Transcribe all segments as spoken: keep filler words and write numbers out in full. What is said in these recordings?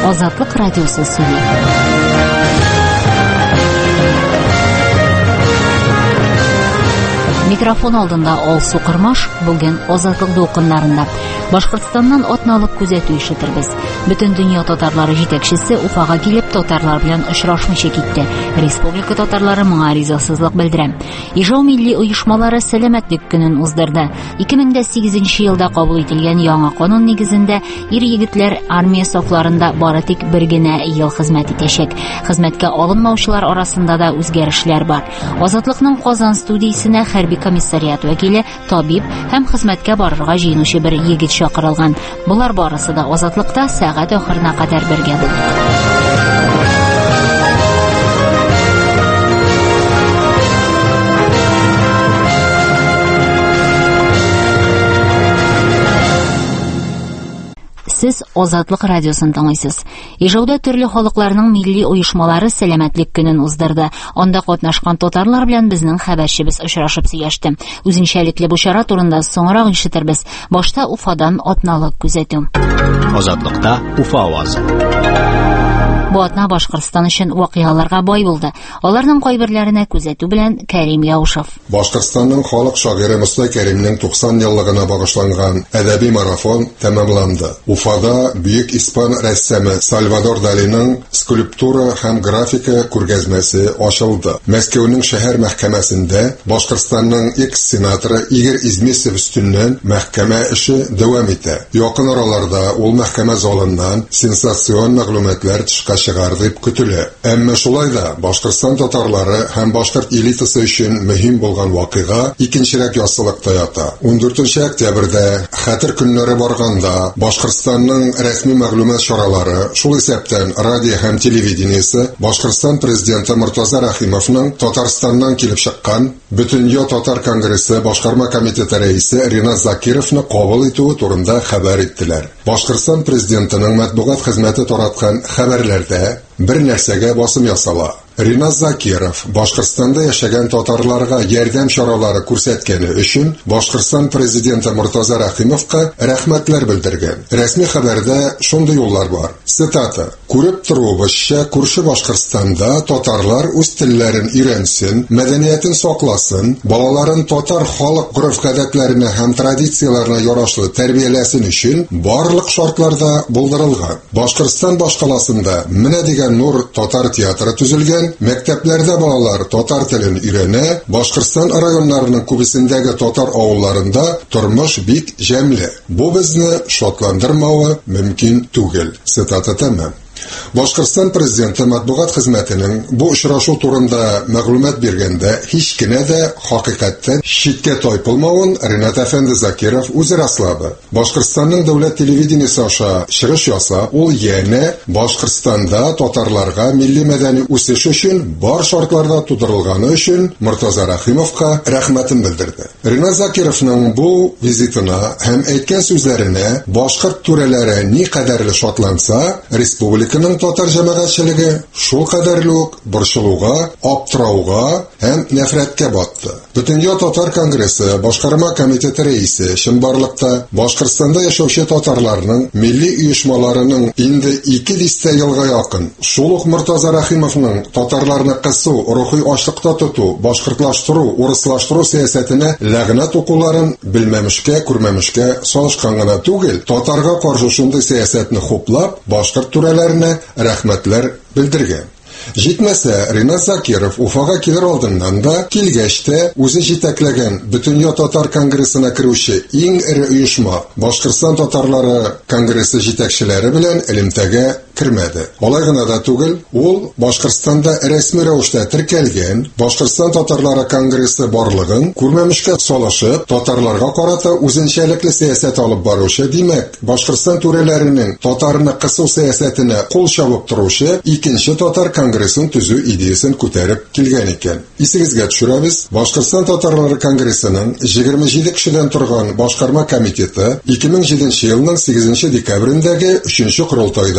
Азатлык радиосы сөйли. Микрофон алдында Алсу Кырмаш бүген Азатлык дулкыннарында. Башкортстаннан атналык күзәтү ишетербез. Бөтен дөнья татарлары җитәкчесе Уфага килеп татарлар белән очрашмыйча китте. Республика татарлары моңа ризасызлык белдерә. Ижау милли оешмалары сәламәтлек көнен уздырды. ике мең сигезенче елда кабул ителгән яңа канун нигезендә ир-егетләр армия сафларында бары тик бер генә ел хезмәт итәчәк. Хезмәткә алынмаучылар арасында да үзгәрешләр бар. Азатлыкның Казан студиясенә хәрби комиссариат вәкиле, табиб һәм хезмәткә барырга җыенучы бер егет чакырылган. Булар барысы да Азатлыкта сәгать ахырына кадәр бергә булдык. Сез Азатлык радиосын тыңлыйсыз. Ижауда төрле халыкларның милли оешмалары сәламәтлек көнен уздырды. Анда катнашкан татарлар белән безнең хәбәрчебез очрашып сөйләште. Үзенчәлекле бу чара турында соңрак ишетербез. Башта Уфадан атналык күзәтү. Азатлыкта Уфа авазы. Бу атна Башкортстан өчен вакыйгаларга бай булды. Аларның кайберләренә күзәтү белән Кәрим Яушев. Башкортстанның халык шагыйре Муса Кәримнең туксан еллыгына багышланган әдәби марафон тәмамланды. Уфада бөек испан рәссамы Сальвадор Далиның скульптура һәм графика күргәзмәсе ачылды. Мәскәүнең шәһәр мәхкәмәсендә Башкортстанның экс-сенаторы Игорь Измесов өстеннән мәхкәмә эше дәвам итә. Якын араларда ул мәхкәмә залыннан сенсацион мәгълүматлар тышка чыгар дип көтелә. Әмма шулай да Башкортстан татарлары һәм башкорт элитасы өчен мөһим булган вакыйга икенчерәк яссылыкта ята. ундүртенче октябрьдә хәтер көннәре барганда Башкортстанның рәсми мәгълүмат чаралары, шул исәптән радио һәм телевидениесе Башкортстан президенты Муртаза Рахимовның Татарстаннан килеп чыккан Бөтенья татар конгрессы башкарма комитеты рәисе Риназ Закировны кабул итүе турында хәбәр иттеләр. Башкортстан президентының матбугат хезмәте тараткан хәбәрләрдә бер нәрсәгә басым ясала. Риназ Закиров Башкортстанда яшәгән татарларга ярдәм чаралары күрсәткәне өчен Башкортстан президенты Муртаза Рахимовка рәхмәтләр белдергән. Рәсми хәбәрдә шундый юллар бар. Цитата: "Күреп торубызча, күрше Башкортстанда татарлар үз телләрен өйрәнсен, мәдәниятен сакласын, балаларын татар халык гореф-гадәтләренә һәм традицияләренә ярашлы тәрбияләсен өчен барлык шартларда булдырылган. Башкортстан башкаласында менә дигән Нур татар театры төзелгән. Мәктәпләрдә балалар татар телен өйрәнә, Башкортстан районнарының күбесендәге татар авылларында тормыш бик җәмле. Бу безне шатландырмавы мөмкин түгел." Цитата тәмам. Башкортстан президенты матбугат хезмәтенең бу очрашу турында мәгълүмат биргәндә һич кенә дә хакыйкатьтән читкә тайпылмавын Ринат әфәнде Закиров үзе раслады. Башкортстанның дәүләт телевидениесе аша чыгыш ясап, ул янә Башкортстанда татарларга милли мәдәни үсеш өчен бар шартларда тудырылганы өчен Муртаза Рахимовка рәхмәтен белдерде. Ринат Закировның бу визитына һәм әйткән сүзләренә башкорт түрәләре ни кадәрле шатланса, республика Кының татар җәмәгатьчелеге шул кадәрлек борчылуга, аптырауга һәм нәфрәткә батты. Бөтенья татар конгрессы башкарма комитеты рәисе чынбарлыкта Башкортстанда яшәүче татарларның милли оешмаларының инде ике дистә елга якын шул ук Муртаза Рахимовның татарларны кысу, рухи ачлыкта тоту, башкортлаштыру, урыслаштыру сәясәтенә ләгънәт укуларын белмәмешкә, күрмәмешкә салышкан гына түгел, татарга каршы шундый сәясәтне хуплап, башкорт түрәләренә рәхмәтләр белдергән. Җитмәсә, Ринат Закиров Уфага килер алдыннан да килгәч тә үзе җитәкләгән Бөтенья татар конгрессына керүче иң эре оешма Башкортстан татарлары конгрессы җитәкчеләре белән элемтәгә кирмәде. Алай гына да түгел, ул Башкортстанда рәсми рәвештә теркәлгән Башкортстан татарлары конгрессы барлыгын күрмәмешкә салышып, татарларга карата үзенчәлекле сәясәт алып баручы, димәк, Башкортстан түрәләренең татарны кысу сәясәтенә кул чабып торучы икенче татар конгрессын төзү идеясын күтәреп килгән икән. Исегезгә төшерәбез, Башкортстан татарлары конгрессының егерме җиде кешедән торган башкарма комитеты ике мең җиденче елның сигезенче декабрендәге өченче корылтайда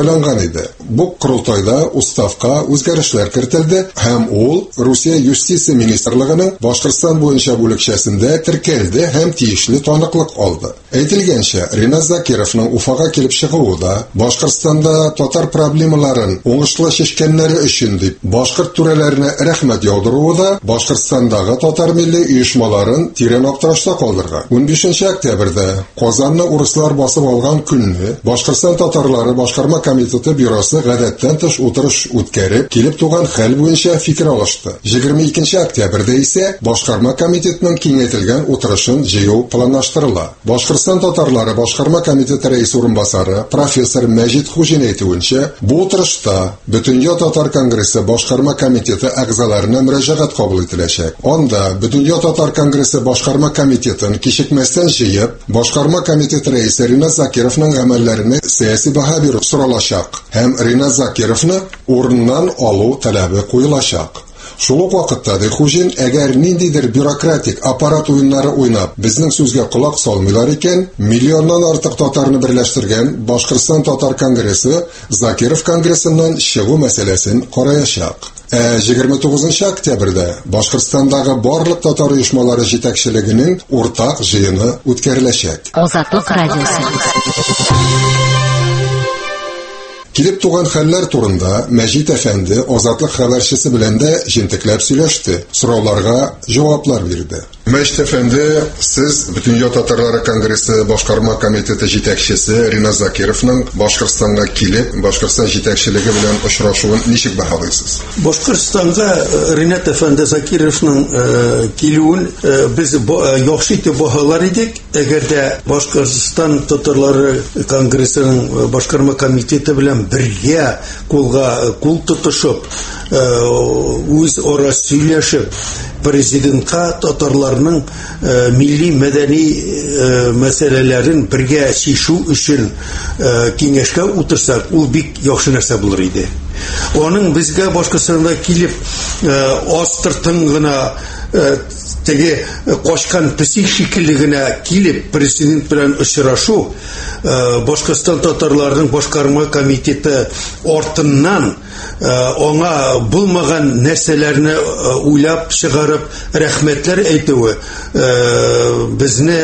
ойланган иде. Бу курултайда уставка үзгәрешләр кертелде һәм ул Русия юстиция министрлыгының Башкортстан буенча бүлекчәсендә теркәлде һәм тиешле таныклык алды. Әйтелгәнчә, Ринат Закировның Уфага килеп чыгуы да Башкортстанда татар проблемаларын уңышлы чишкәннәре өчен дип башкорт түрәләренә рәхмәт яудыруы да Башкортстандагы татар милли оешмаларын тирән аптырашта калдырган. унбишенче октябрьдә Казанны урыслар басып алган көнне Башкортстан татарлары башкарма комитеты бюросы гадәттән тыш утырыш үткәреп, килеп туган хәл буенча фикер алышты. егерме икенче октябрьдә исә башкарма комитетының киңәйтелгән утырышын җыю планлаштырыла. Башкортстан татарлары башкарма комитеты рәис урынбасары профессор Мәҗит Хуҗин әйтүенчә, бу утырышта Бөтендөнья татар конгрессы башкарма комитеты әгъзаларына мөрәҗәгать кабул ителәчәк. Анда Бөтендөнья татар конгрессы башкарма комитетын кичекмәстән җыеп, башкарма комитеты рәисе Ринат Закировның гамәлләренә сәяси баһа бирү соралачак һәм Ринат Закировны урыннан алу таләбе куелачак. Шул ук вакытта ди Хуҗин, әгәр ниндидер бюрократик аппарат уеннары уйнап, безнең сүзгә кулак салмыйлар икән, миллионнан артык татарны берләштергән Башкортстан татар конгрессы Закиров конгрессыннан чыгу мәсьәләсен караячак. Ә егерме тугызынчы октябрьдә Башкортстандагы барлык татар оешмалары җитәкчелегенең уртак җыены үткәреләчәк. Азатлык радиосы. Килеп туган хәлләр турында Мәҗит әфәнде Азатлык хәбәрчесе белән дә җентекләп сөйләште, сорауларга җаваплар бирде. Мәҗит әфәнде, сез Бөтендөнья татарлары конгрессы башкарма комитеты җитәкчесе Ринат Закировның Башкортстанга килеп, Башкортстан җитәкчелеге белән очрашуын ничек баһалыйсыз? Башкортстанга Ринат әфәнде Закировның килүен без яхшы итеп баһалар идек. Әгәр дә Башкортстан татарлары конгрессының башкарма комитеты белән бергә кулга кул тотышып, үз ара сөйләшеп, президентка татарларның милли мәдәни мәсьәләләрен бергә чишү өчен киңәшкә утырсак, ул бик яхшы нәрсә булыр иде. Аның безгә Башкортстанда килеп астыртын гына теге кашкан песик шикелле генә килеп президент белән очрашу, Башкортстан татарларының башкарма комитеты артыннан аңа булмаган нәрсәләрне уйлап чыгарып рәхмәтләр әйтүе безне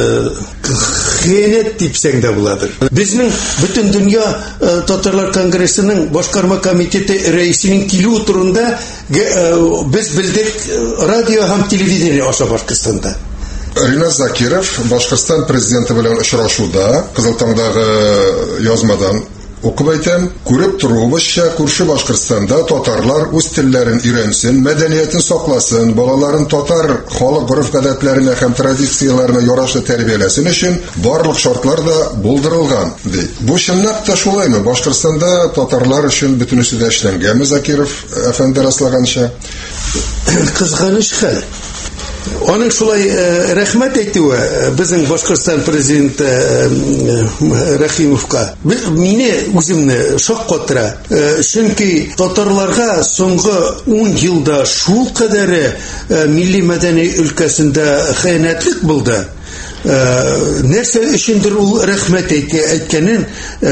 хыянәт дипсәң дә буладыр. Безнең Бөтендөнья татарлар конгрессының башкарма комитеты рәисенең килү турында без белдек радио һәм телевидение аша Башкортстанда. Ринат Закиров Башкортстан президенты белән очрашуда Кызылтаңдагы язмадан укып әйтәм, күреп торуыбызча, күрше Башкортстанда татарлар үз телләрен өйрәнсен, мәдәниятен сакласын, балаларын татар халык гореф-гадәтләренә һәм традицияләренә ярашлы тәрбияләсен өчен барлык шартлар да булдырылган, ди. Бу чынлап та шулаймы? Башкортстанда татарлар өчен бөтенесе дә эшләнгәнме, Закиров әфәнде раслаганча? Кызганыч хәл. Аның шулай рәхмәт әйтүе безнең Башкортстан президенты Рәхимовка мине үземне шаккатыра. Чөнки татарларга соңгы ун елда шул кадәре милли мәдәни өлкәсендә хыянәтлек булды. Нәрсә өчендер ул рәхмәт әйткәнен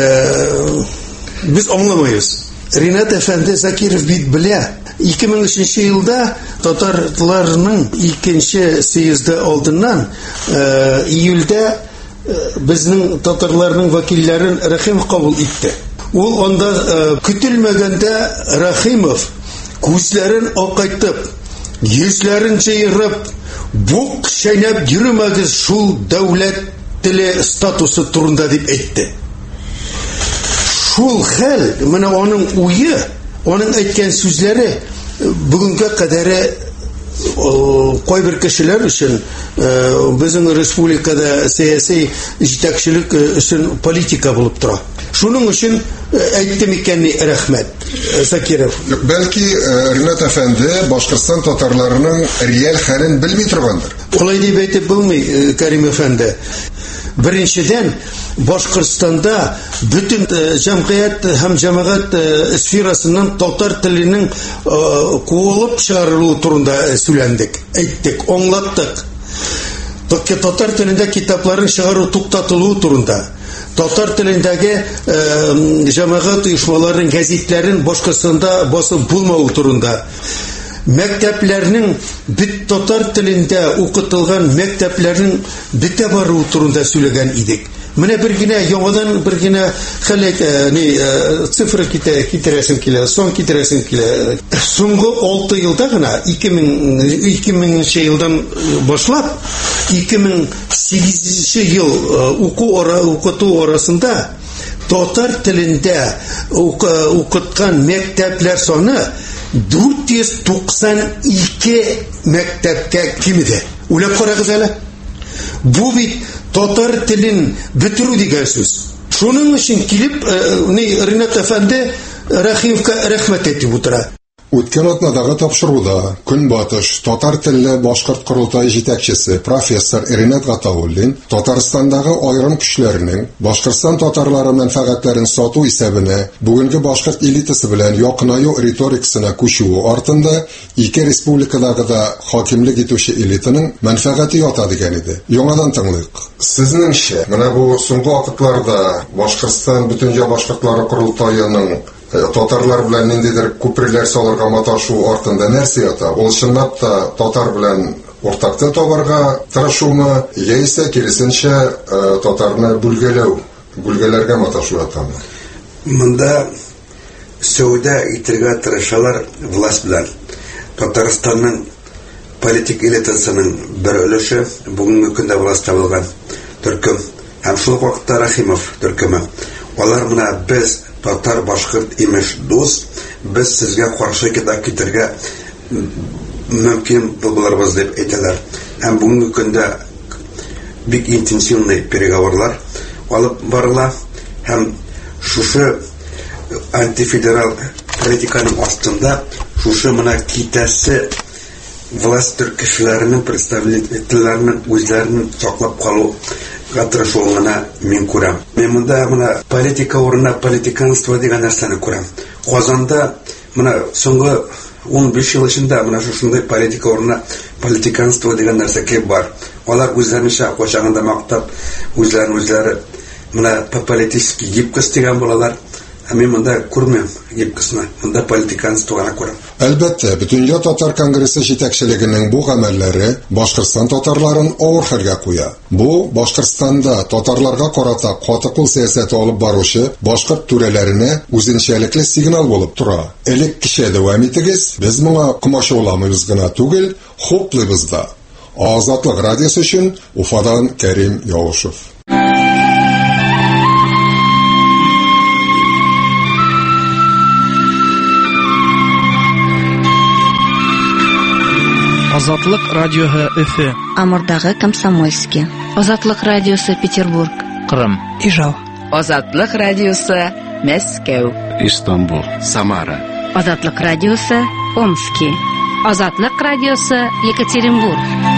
без аңламыйбыз. Ринат әфәнде Закиров бит белә. ике мең өченче елда татарларның икенче съезды алдыннан июльдә безнең татарларның вәкилләрен Рәхимов кабул итте. Ул анда көтелмәгәндә Рәхимов күзләрен акайтып, йөзләрен җыерып, бук шәйнәп йөрмәгез шул дәүләт теле статусы турында дип әйтте. Шул хәл, менә аның уе, аның әйткән сүзләре бүгенгә кадәр кайбер кешеләр өчен безнең республикада сәяси җитәкчелек өчен политика булып тора. Шуның өчен әйттем икәнни рәхмәт Закиров. Бәлки Ринат әфәнде Башкортстан татарларының реаль хәлен белми торгандыр. Алай дип әйтеп булмый, Кәрим әфәнде. Беренчедән, Башкортстанда бүтән җәмгыять һәм җәмәгать сферасыннан татар теленең куылып чыгарылуы турында сөйләндек, әйттек, аңлаттык. Татар телендә китапларын чыгару туктатылуы турында, татар телендәге җәмәгать оешмаларының гәзитләрен Башкортстанда басып булмау турында, мәктәпләрнең бит татар телендә укытылган мәктәпләрнең битә бару турында сөйләгән идек. Менә бер генә яңадан бер генә хәлек ни цифра китерәсем килә, сон китерәсем килә. Соңгы алты елда гына ике меңенче елдан башлап ике мең сигезенче ел уку ара укыту арасында татар телендә укыткан мәктәпләр саны дүрт йөз туксан ике мәктәпкә кимеде. Уйлап карагыз әле. Бу бит татар телен бетерү дигән сүз. Шуның өчен килеп, ни Ринат әфәнде Рәхимовка рәхмәт әйтеп утыра. Үткән атнадагы тапшыруда Көнбатыш татар телле башкорт курултайы җитәкчесе профессор Ринат Гатауллин Татарстандагы айрым көчләрнең Башкортстан татарлары мәнфәгатьләрен сату исәбенә бүгенге башкорт элитасы белән якынаю риторикасына күчүе артында ике республикадагы да хакимлек итүче элитаның мәнфәгате ята дигән иде. Яңадан тыңлыйк. Сезнеңчә, менә бу соңгы вакытларда Башкортстан бөтенҗә башкортлары курултайының татарлар белән ниндидер күперләр салырга маташу артында нәрсә ята? Ул чынлап та татар белән уртакта табарга тырышумы, яисә киресенчә татарны бүлгәләү, бүлгәләргә маташу ятамы? Монда сәүдә итәргә тырышалар власть белән. Татарстанның политик элитасының бер өлеше бүгенге көндә власть табылган төркем һәм шул вакытта Рәхимов төркеме. Алар менә без татар башкорт имеш дус, без сезгә каршы китәргә мөмкин булырбыз дип әйтәләр. Һәм бүгенге көндә бик интенсивный переговорлар алып барыла һәм шушы антифедерал политиканың астында шушы менә китәсе власть кешеләренең представительләренең үзләренең саклап калу гатырышуына мин күрәм. Мен монда менә политика урынына политиканство дигән нәрсәне күрәм. Казанда менә соңгы ун биш ел эчендә менә шушындай политика урынына политиканство дигән нәрсә бар. Алар үзләренчә качагында мактап, үзләрен үзләре менә политический гибкость дигән булалар. Мен монда күрмәм гибкостьны. Монда политиканствоны күрәм. Әлбәттә, Бөтенҗә татар конгрессы җитәкчелегенең бу гамәлләре Башкортстан татарларын авыр хәлгә куя. Бу Башкортстанда татарларга карата каты кул сәясәте алып баручы башкорт түрәләренә үзенчәлекле сигнал булып тора. Элек кичә дәвам итегез, без моңа комачауламыйбыз гына түгел, хуплыйбыз да. Азатлык радиосы өчен Уфадан Кәрим Яушев. Азатлык радиоһы Өфе. Амурдагы Комсомольский. Азатлык радиосы Петербург. Кырым. Ижау. Азатлык радиосы Мәскәү. Истанбул. Самара. Азатлык радиосы Омский. Азатлык радиосы Екатеринбург.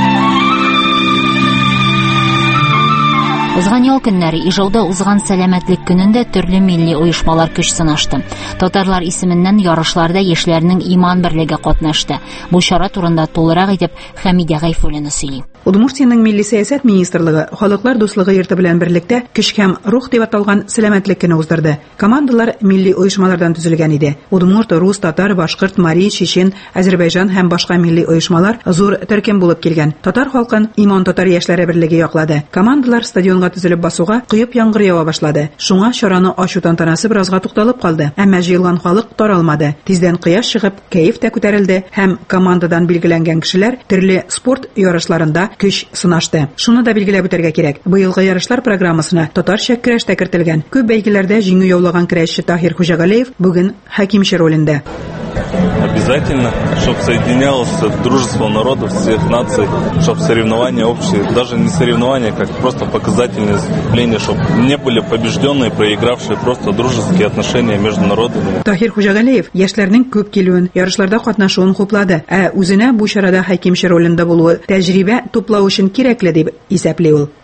Узган ял көннәре Ижауда узган сәламәтлек көнендә төрле милли оешмалар көч сынашты. Татарлар исеменнән ярышларда яшьләрнең иман берлеге катнашты. Бу чара турында тулырак итеп Хәмидә Гайфуллина сөйли. Удмуртиянең милли сәясәт министрлыгы халыклар дуслыгы йорты белән берлектә көч һәм рух дип аталган сәламәтлек көне уздырды. Командалар милли оешмалардан төзелгән иде. Удмурт, рус, татар, башкорт, мари, чечен, Азәрбайҗан һәм башка милли оешмалар зур төркем булып килгән. Татар халкын иман татар яшьләре берлеге яклады. Командалар стадионга төзелеп басуга кыйып яңгыр ява башлады. Шуңа чараны ачу тантанасы беразга тукталып калды. Әмма җыелган халык таралмады. Тиздән кояш чыгып, кәеф тә күтәрелде һәм командадан билгеләнгән кешеләр төрле спорт ярышларында көч сынашты. Шуны да билгеләп үтәргә кирәк. Быелгы ярышлар программасына татарча көрәш тә кертелгән. Күп бәйгеләрдә җиңү яулаган көрәшче Таһир Хуҗагалиев бүген хакимче ролендә. Обязательно, чтобы соединялось дружество народов, всех наций, чтобы соревнования общие, даже не соревнования, как просто показательные выступления, чтобы не были побежденные, проигравшие, просто дружеские отношения между народами. Таһир Хуҗагалиев яшьләрнең күп килүен, ярышларда катнашуын хуплады, ә үзенә бу чарада хакимче ролендә булуы тәҗрибә туплау өчен кирәкле дип исәпли ул.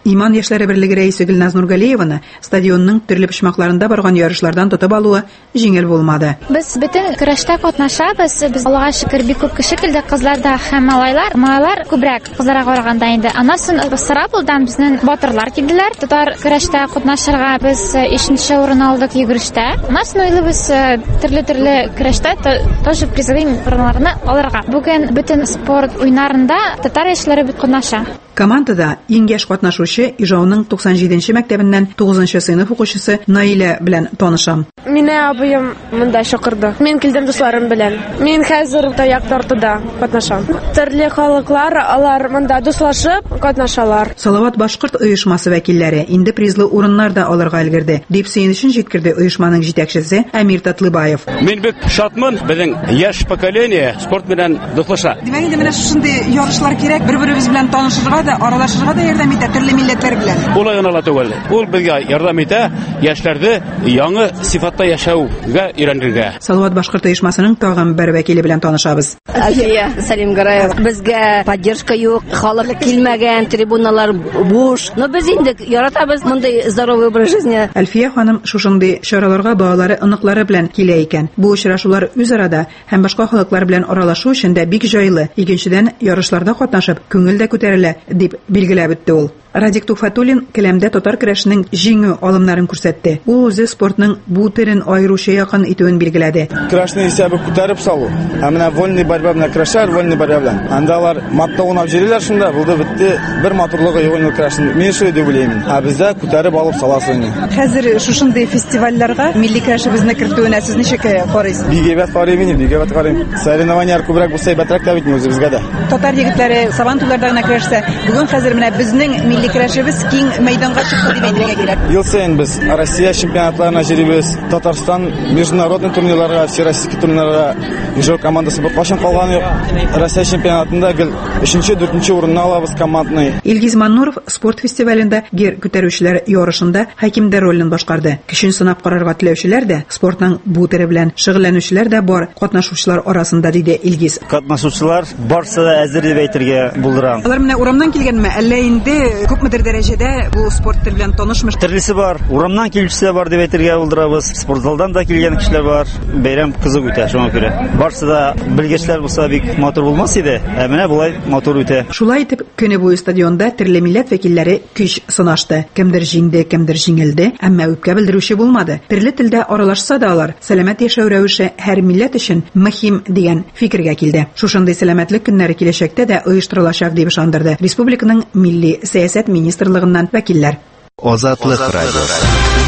Иман яшьләре берлеге рәисе Гөлназ Нургалиеваны стадионның төрле почмакларында барган ярышлардан тотып алуы җиңел булмады. Без бөтен көрәштә катнашабыз. Без Аллага шөкер бик күп кеше килде, кызлар да һәм малайлар. Малайлар күбрәк кызларга караганда инде. Аннан Сарапулдан безнең батырлар килделәр. Татар көрәштә катнашырга без өченче урын алдык йөгерештә. Аннан уйлыйбыз төрле-төрле көрәштә тоже призовый урыннарны алырга. Бүген бөтен спорт уйнарында татар яшьләре бит катнаша. Командада иң яшь катнашучы Ижауның туксан җиденче мәктәбеннән тугызынчы сыйныф укучысы Наилә белән танышам. Мине абыем монда чакырды. Мин килдем дусларым белән. Мин хәзер таяк тартуда катнашам. Төрле халыклар алар монда дуслашып катнашалар. Салават башкорт оешмасы вәкилләре инде призлы урыннарда алырга өлгерде. Дип сөенечен җиткерде оешманың җитәкчесе Әмир Татлыбаев. Мин бик шатмын, безнең яшь поколение спорт белән дуслаша. Димәк, инде менә шундый ярышлар кирәк, бер-беребез белән танышырга да, аралашырга да ярдәм итә төрле милләтләр белән. Ул гына ла түгел. Ул безгә ярдәм итә яшьләрне яңа сыйфатта яшәүгә өйрәнергә. Салават башкорт оешмасының тагын бер вәкиле белән танышабыз. Әлфия Салим Гараев. Безгә поддержка юк, халык килмәгән, трибуналар буш. Но без инде яратабыз мондай здоровый образ жизни. Әлфия ханым шушындый чараларга балалары, оныклары белән килә икән. Бу очрашулар үзара һәм башка халыклар белән аралашу өчен дә бик җайлы. Икенчедән, ярышларда катнашып, күңел дә күтәрелә, дип билгеләп үтте ул. Радик Туфатуллин келәмдә татар көрәшенең җиңү алымнарын күрсәтте. Ул үзе спортның бу төрен аеруча якын итүен билгеләде. Көрәшне исәбе күтәреп салу. Ә менә вольный борьба белән көрәшәр, вольный борьба белән. Андалар матта унап җириләр шунда, булды битте. Бер матурлыгы югын көрәшне. Мин шуй дип уйлыйм. Ә бездә күтәреп алып саласың. Хәзер шушындый фестивальләргә милли көрәшебезне кертүенә сез ничек карыйсыз? Бик әйбәт карыйм мин, бик әйбәт карыйм. Соревнованиялар күбрәк булса әйбәтрәк тә бит үзебезгә дә. Татар егетләре сабантуларда гына көрәшсә, бүген хәзер менә безнең милли көрәшебез киң мәйданга чыкты дип әйтергә кирәк. Ел саен без Россия чемпионатларына җирибез, Татарстан международный турнирларга, всероссийский турнирларга Ижау командасы бу кашын калган юк. Россия чемпионатында гел өченче, дүртенче урынны алабыз командный. Илгиз Маннуров спорт фестивалендә гер күтәрүчеләр ярышында хакимдә ролен башкарды. Көчен сынап карарга теләүчеләр дә, спортның бу төре белән шөгыльләнүчеләр дә бар катнашучылар арасында, диде Илгиз. Катнашучылар барысы да әзер дип әйтергә булдырам. Алар менә урамнан килгәнме, әллә инде күпмедер дәрәҗәдә бу спорт төре белән танышмыш? Төрлесе бар. Урамнан килүчеләр бар дип әйтергә булдырабыз. Спортзалдан да килгән кешеләр бар. Бәйрәм кызык үтә шуңа күрә. Барысы да белгечләр булса бик матур булмас иде. Ә менә булай матур үтә. Шулай итеп, көне буе стадионда төрле милләт вәкилләре көч сынашты. Кемдер җиңде, кемдер җиңелде, әмма үпкә белдерүче булмады. Төрле телдә аралашса да алар, сәламәт яшәү рәвеше һәр милләт өчен мөһим дигән фикергә килде. Шушындый сәламәтлек көннәре киләчәктә дә оештырылачак дип ышандырды республиканың милли сәясәт министрлыгыннан вәкилләр. Азатлык радиосы.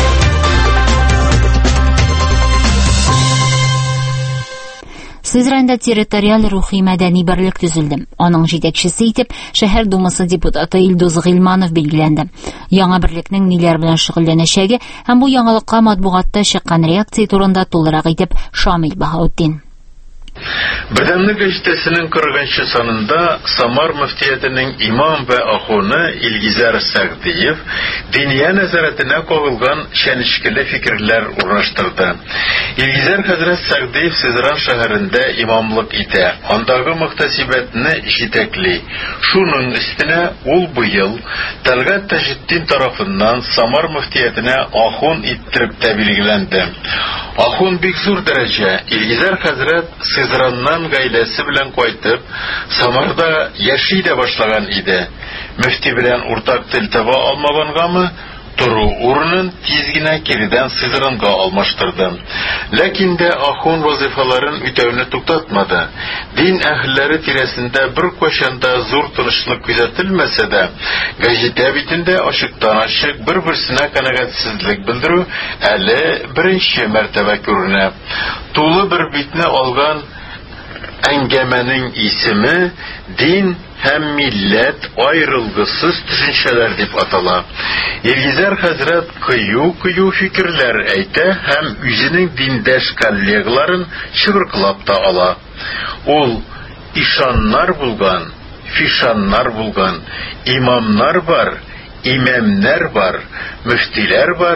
Сызранда территориаль рухи мәдәни берлек төзелде. Аның җитәкчесе итеп шәһәр думасы депутаты Илдус Гыйльманов билгеләнде. Яңа берлекнең ниләр белән шөгыльләнәчәге һәм бу яңалыкка матбугатта чыккан реакция турында тулырак итеп Шамил Баһаутдин. Бердәмлек гәҗитәсенең кырыгынчы санында Самар мөфтиятенең имам вә ахуны Илгизәр Сәгъдиев диния нәзарәтенә кагылган чәнечкеле фикерләр урнаштырды. Илгизәр хәзрәт Сәгъдиев Сызран шәһәрендә имамлык итә. Андагы мөхтәсибәтне җитәкли. Шуның өстенә ул быел Тәлгат Таҗетдин тарафыннан Самар мөфтиятенә ахун иттереп тә билгеләнде. Ахун бик зур дәрәҗә. Илгизәр хәзрәт Сызраннан гаиләсе белән кайтып, Самарда яши дә башлаган иде. Мөфти белән уртак тел таба алмагангамы, туру урынын тиз генә киридән Сызранга алмаштырды. Ләкин дә ахун вазифаларын үтәүне туктатмады. Дин әһелләре тирәсендә бер кайчанда зур тынычлык күзәтелмәсә дә, гәҗитә битендә ачыктан-ачык бер-берсенә канәгатьсезлек белдерү әле беренче мәртәбә күренә. Тулы бер битне алган әңгәмәнең исеме дин һәм милләт аерылгысыз төшенчәләр дип атала. Илгизәр хәзрәт кыю-кыю фикерләр әйтә һәм үзенең диндәш коллегаларын чыбыркылап та ала. Ул ишаннар булган, фишаннар булган, имамнар бар, имамнар бар, мөфтиләр бар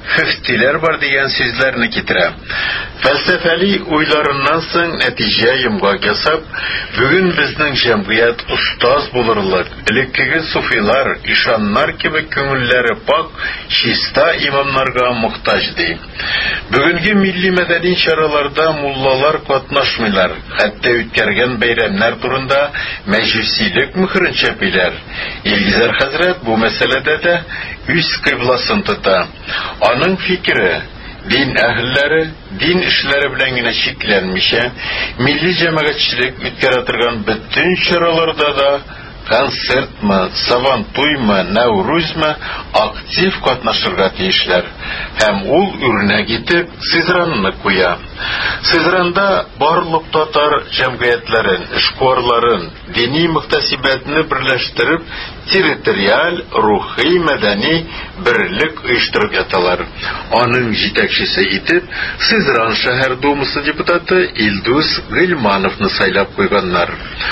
фифтиләр бар дигән сүзләрне китерә. Фәлсәфәли уйларыннан соң нәтиҗә йомгак ясап, бүген безнең җәмгыять устаз булырлык, элеккеге суфилар, ишаннар кебек күңелләре пак, чиста имамнарга мохтаҗ ди. Бүгенге милли мәдәни чараларда муллалар катнашмыйлар, хәтта үткәргән бәйрәмнәр турында мәҗүсилек мөхрен чәпиләр. Илгизәр хәзрәт бу мәсьәләдә дә үз кыйбласын тота. Аның фикере дин әһелләре дин эшләре белән генә чикләнмичә, милли җәмәгатьчелек үткәрә торган бөтен чараларда да концертмы, сабантуймы, Нәүрүзмы актив катнашырга тиешләр. Һәм ул үрнәк итеп Сызранны куя. Сызранда барлык татар җәмгыятьләрен, эшкуарларын, дини мөхтәсибәтне берләштереп, территориаль, рухи, мәдәни берлек оештырып яталар. Аның җитәкчесе итеп Сызран шәһәр думасы депутаты Илдус Гыйльмановны сайлап куйганнар.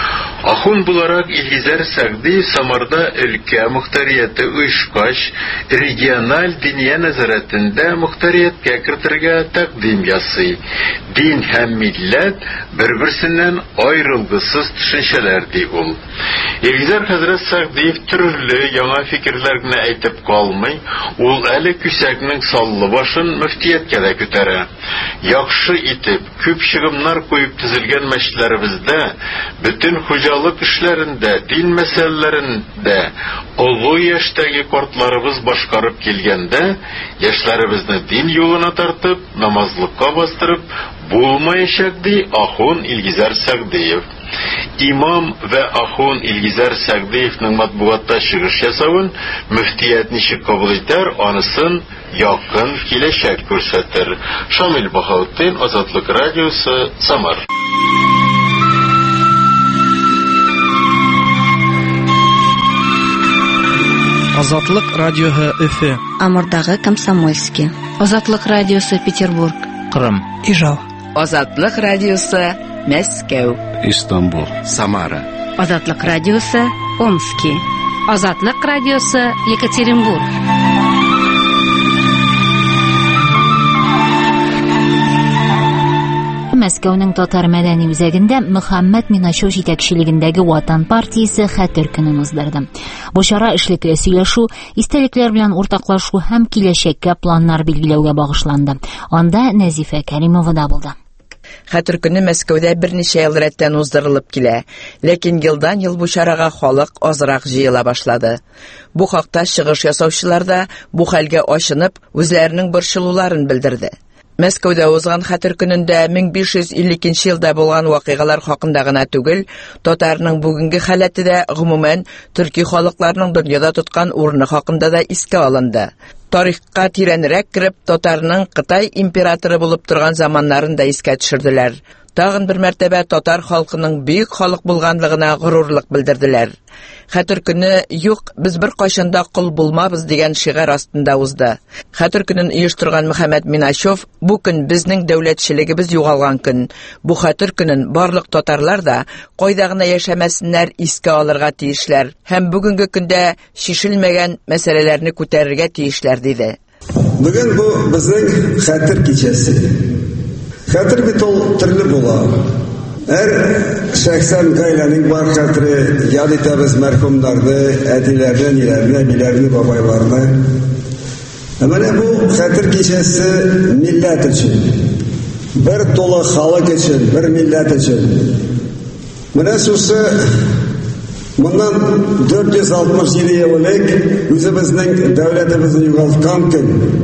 Ахун буларак Илгизәр Сәгъди Самарда өлкә мөхтәрияте оешкач, региональ диния нәзарәтендә мөхтәрияткә кертергә тәкъдим ясый. Дин һәм милләт бер-берсеннән аерылгысыз төшенчәләр ди ул. Илгизәр хәзрәт Сәгъдиев төрле яңа фикерләр генә әйтеп калмый, ул әле күсәкнең саллы башын мөфтияткә дә күтәрә. Яхшы итеп, күп чыгымнар куеп төзелгән мәчетләребездә, бөтен хуҗалык эшләрендә, дин мәсьәләләрендә олы яшьтәге картларыбыз башкарып килгәндә, яшьләребезне дин юлына тартып, намазлыкка бастырып булмаячак ди Ахун Илгизәр Сәгъдиев. Имам вә Ахун Илгизәр Сәгъдиевның матбугатта чыгыш ясавын мөфтият ничек кабул итәр, анысын якын киләчәк күрсәтер. Шамил Баһаутдин, Азатлык радиосы, Самар. Азатлык радиоһы Өфе. Амурдагы Комсомольский. Азатлык радиосы Петербург. Кырым. Ижау. Азатлык радиосы Мәскәү. Истанбул. Самара. Азатлык радиосы Омский. Азатлык радиосы Екатеринбург. Мәскәүнең татар мәдәни үзәгендә Мөхәммәд Минашев җитәкчелегендәге Ватан партиясе хәтер көнен уздырды. Бу чара эшлекле сөйләшү, истәлекләр белән уртаклашу һәм киләчәккә планнар билгеләүгә багышланды. Анда Нәзифә Кәримова да булды. Хәтер көне Мәскәүдә берничә ел рәттән уздырылып килә, ләкин елдан ел бу чарага халык азрак җыела башлады. Бу хакта чыгыш ясаучылар да бу хәлгә ачынып, үзләренең борчылуларын белдерде. Мәскәүдә узган хәтер көнендә мең биш йөз илле икенче елда булган вакыйгалар хакында гына түгел, татарның бүгенге халәте дә гомумән төрки халыкларының дөньяда тоткан урыны хакында да искә алынды. Тарихка тирәнрәк кирип, татарның Кытай императоры булып торган заманнарын да искә төшерделәр. Тагын бер мәртәбә татар халкының бөек халык булганлыгына горурлык белдерделәр. Хәтер көне юк, без бер кайчанда кул булмабыз дигән шигар астында узды. Хәтер көнен оештырган Мөхәммәд Минашев, бу көн безнең дәүләтчелегебез югалган көн. Бу хәтер көнен барлык татарлар да кайда гына яшәмәсеннәр искә алырга тиешләр һәм бүгенге көндә шишелмәгән мәсьәләләрне күтәрергә тиешләр диде. Бүген бу безнең хәтер кичәсе. Хәтер бит ул төрле була. Әр шәхсән гаиләнең бар хәтере, яд итәбез мәрхүмнәрне, әтиләрне, ниләрне, биләрне, бабайларны. Менә бу хәтер кичәсе милләт өчен, бер тулы халык өчен, бер милләт өчен. Менә шусы моннан дүрт йөз алтмыш җиде ел элек үзебезнең дәүләтебезне югалткан көн.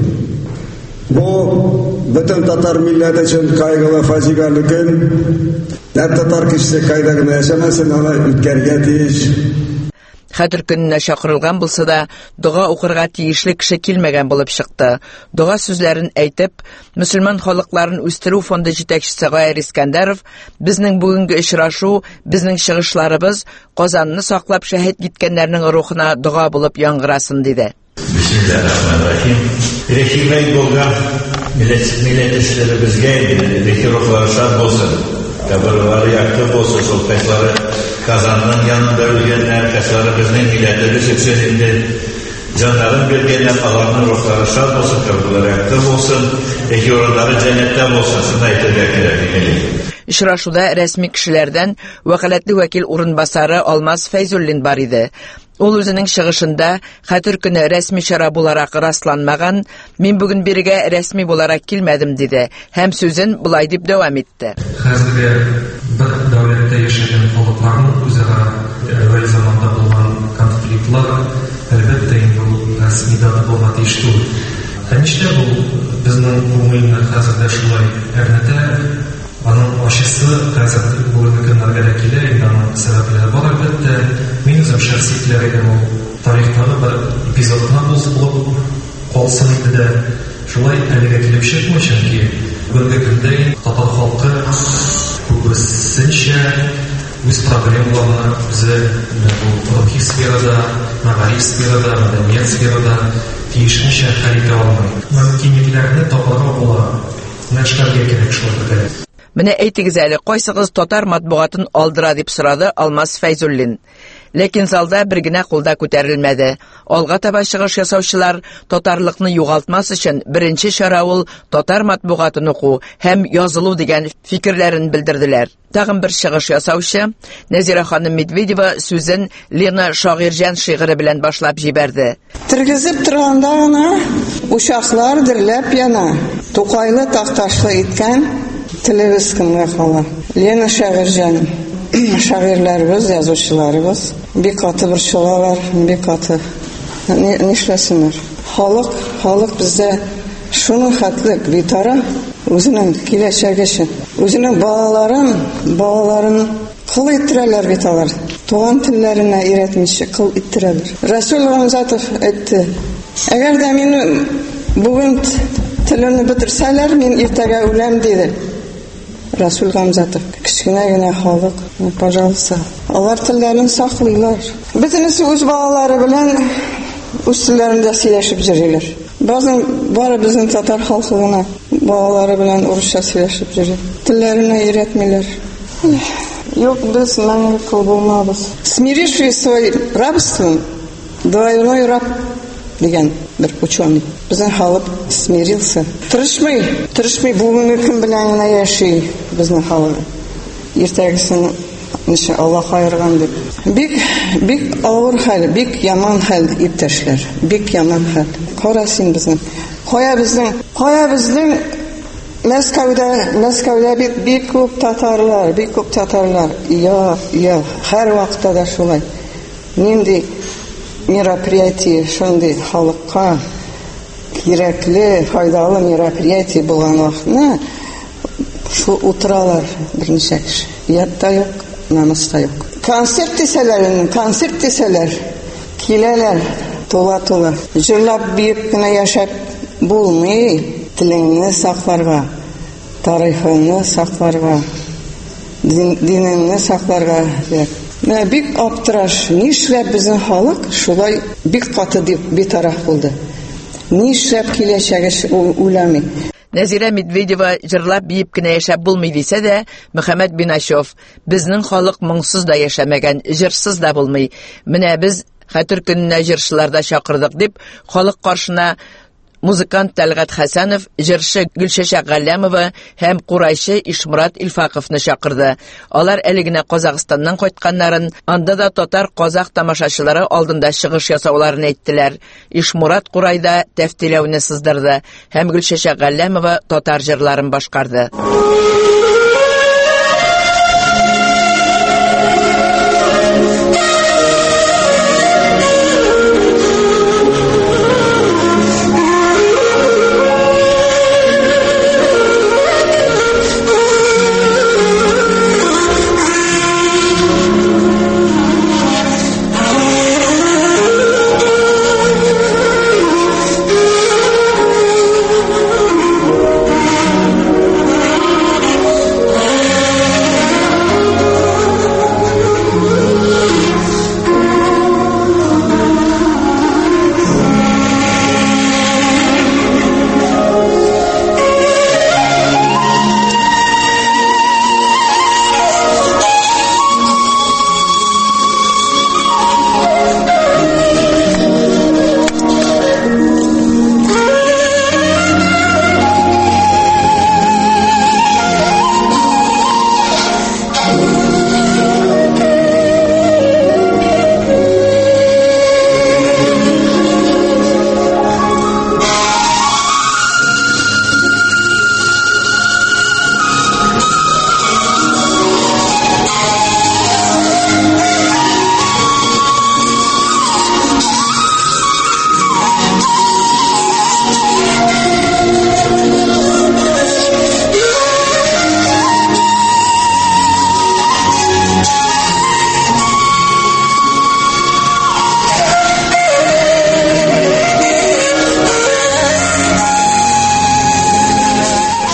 Бу бөтен татар милләте өчен кайгылы фаҗигалы көн. Нәр татар кешесе кайда гына яшәмәсен, аны үткәргә тиеш. Хәтер көненә чакырылган булса да, дуга укырга тиешле кеше килмәгән булып чыкты. Дуга сүзләрен әйтеп, мөселман халыкларын үстерү фонды җитәкчесе Гайр Искәндәров, безнең бүгенге очрашу, безнең чыгышларыбыз Казанны саклап шәһид киткәннәрнең рухына дуга булып яңгырасын диде. Бисмиллаһир-рахманир-рахим. Рәхимәй булган милләттәшләребезгә рухлары шат булсын. Кабырлары якты булсын, шул кайсылары Казанның янында үлгәннәр, кайсылары безнең милләтебез өчен инде Canların belgelen alanın ruhları şad olsun, kabulları yaktır olsun, eki oraları cennetten olsun, şunu aytırga kerak. Очрашуда рәсми кешеләрдән вәкаләтле вәкил урынбасары Алмаз Фәйзуллин бар иде. Ул үзенең чыгышында хәтер көне рәсми чара буларак расланмаган, мин бүген бирегә рәсми буларак килмәдем диде һәм сүзен булай дип дәвам итте. Хәзерге бер дәүләттә яшәгән халыкларның үзара әүвәл заманда булган конфликтлар әлбәттә инде рәсми даты булырга тиеш түгел. Әништә бу безнең күңелне хәзердә шулай әрнетә. Аның ачысы хәзер бүгенге көннәргә дә килә, инде аның сәбәпләре бар әлбәттә. Мин үзем шәхси теләгем ул тарихтагы бер эпизодына булып калсын иде дә шулай әлегә килеп чыкмый, чөнки бүгенге көндә татар халкы күбесенчә үз проблемаларны үзе рухи сферада, мәгариф сферада, мәдәният сферада тиешенчә хәл итә алмый. Мөмкинлекләрне табарга була. Нәрсәгә кирәк шулай. Менә әйтегез әле, кайсыгыз татар матбугатын алдыра дип сорады Алмаз Фәйзуллин. Ләкин залда бер генә кулда күтәрелмәде. Алга таба чыгыш ясаучылар татарлыкны югалтмас өчен беренче чара ул татар матбугатын уку һәм язылу дигән фикерләрен белдерделәр. Тагын бер чыгыш ясаучы Нәзира ханым Медведева сүзен Лена Шагирҗан шигыре белән башлап җибәрде. Тиргизеп торганда гына ушаклар дөрләп яна. Тукайлы такташлы иткән телебез кемгә кала. Лена Шагирҗан шагыйрьләребез, язучыларыбыз бик каты борчылалар, бик каты. Нишләсеннәр? Халык, халык бездә шуның хәтлек битара үзенең киләчәге өчен, үзенең балаларын, балаларын кыл иттерәләр бит алар. Туган телләренә өйрәтмичә кыл иттерәләр. Расул Рамзатов әйтте: "Әгәр дә мин бүген телемне бетерсәләр, мин иртәгә үләм" диде. Расул Гамзатов, кечкенә генә халык, пожалуйста, алар телләрен саклыйлар. Бөтенесе үз балалары белән үз телләрендә сөйләшеп йөриләр. Базын бары безнең татар халкы гына балалары белән урысча сөйләшеп йөри. Телләренә өйрәтмиләр. Юк, без мәңге кул булмабыз. Смиривший свой рабство, двойной раб дигән бер ученый. Безнең халык смирился. Тырышмый, тырышмый бүгенге көн белән генә яши безнең халык. Иртәгесен иншалла Аллаһ хайырган дип. Бик, бик авыр хәл, бик яман хәл иптәшләр. Бик яман хәл. Кара син безнең. Кая безнең, кая безнең Мәскәүдә, Мәскәүдә бик бик күп татарлар, бик күп татарлар. Я, я, һәр вакытта да шулай. Нинди мероприятие шундый халыкка кирәкле, файдалы мероприятие булган вакытны шу утыралар берничә кеше. Ятта юк, намыста юк. Концерт дисәләр, концерт дисәләр, киләләр тула-тула. Җырлап биеп кенә яшәп булмый. Телеңне сакларга, тарихыңны сакларга, динеңне сакларга кирәк. Менә бик аптыраш, нишләп безнең халык шулай бик каты дип битараф булды? Нишләп киләчәге уйламый? Нәзира Медведева җырлап биеп кенә яшәп булмый дисә дә, Мөхәммәд Бинашев безнең халык моңсыз да яшәмәгән, җырсыз да булмый. Менә без хәтер көненә җырчыларда чакырдык дип халык каршына музыкант Тәлгат Хәсәнов, җырчы Гөлшәшә Галләмова һәм курайчы Ишмурат Илфаковны чакырды. Алар әле генә Казакъстаннан кайтканнарын, анда да татар-казак тамашачылары алдында чыгыш ясауларын әйттеләр. Ишмурат курайда тәфтиләүне сыздырды һәм Гөлшәшә Галләмова татар җырларын башкарды.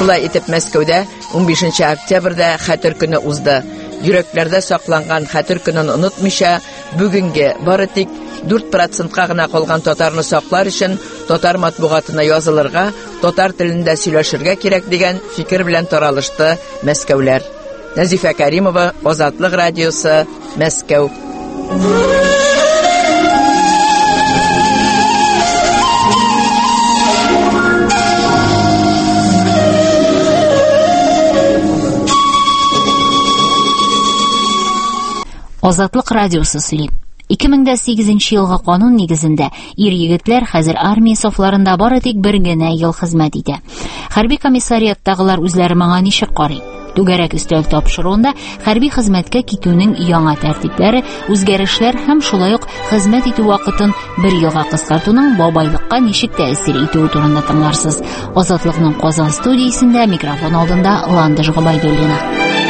Шулай итеп Мәскәүдә унбишенче октябрьдә Хәтер көне узды. Йөрәкләрдә сакланган Хәтер көнен онытмыйча, бүгенге бары тик дүрт процентка гына калган татарны саклар өчен татар матбугатына язылырга, татар телендә сөйләшергә кирәк дигән фикер белән таралышты Мәскәүләр. Назифа Кәримова, Азатлык радиосы, Мәскәү. Азатлык радиосы сөйли. ике мең сигезенче елгы канун нигезендә ир-егетләр хәзер армия сафларында бары тик бер генә ел хезмәт итә. Хәрби комиссариаттагылар үзләре моңа ничек карый? Түгәрәк өстәл тапшыруында хәрби хезмәткә китүнең яңа тәртипләре, үзгәрешләр һәм шулай ук хезмәт итү вакытын бер елга кыскартуның бабайлыкка ничек тәэсир итүе турында тыңларсыз. Азатлыкның Казан студиясендә микрофон алдында Ландыш Гобайдуллина.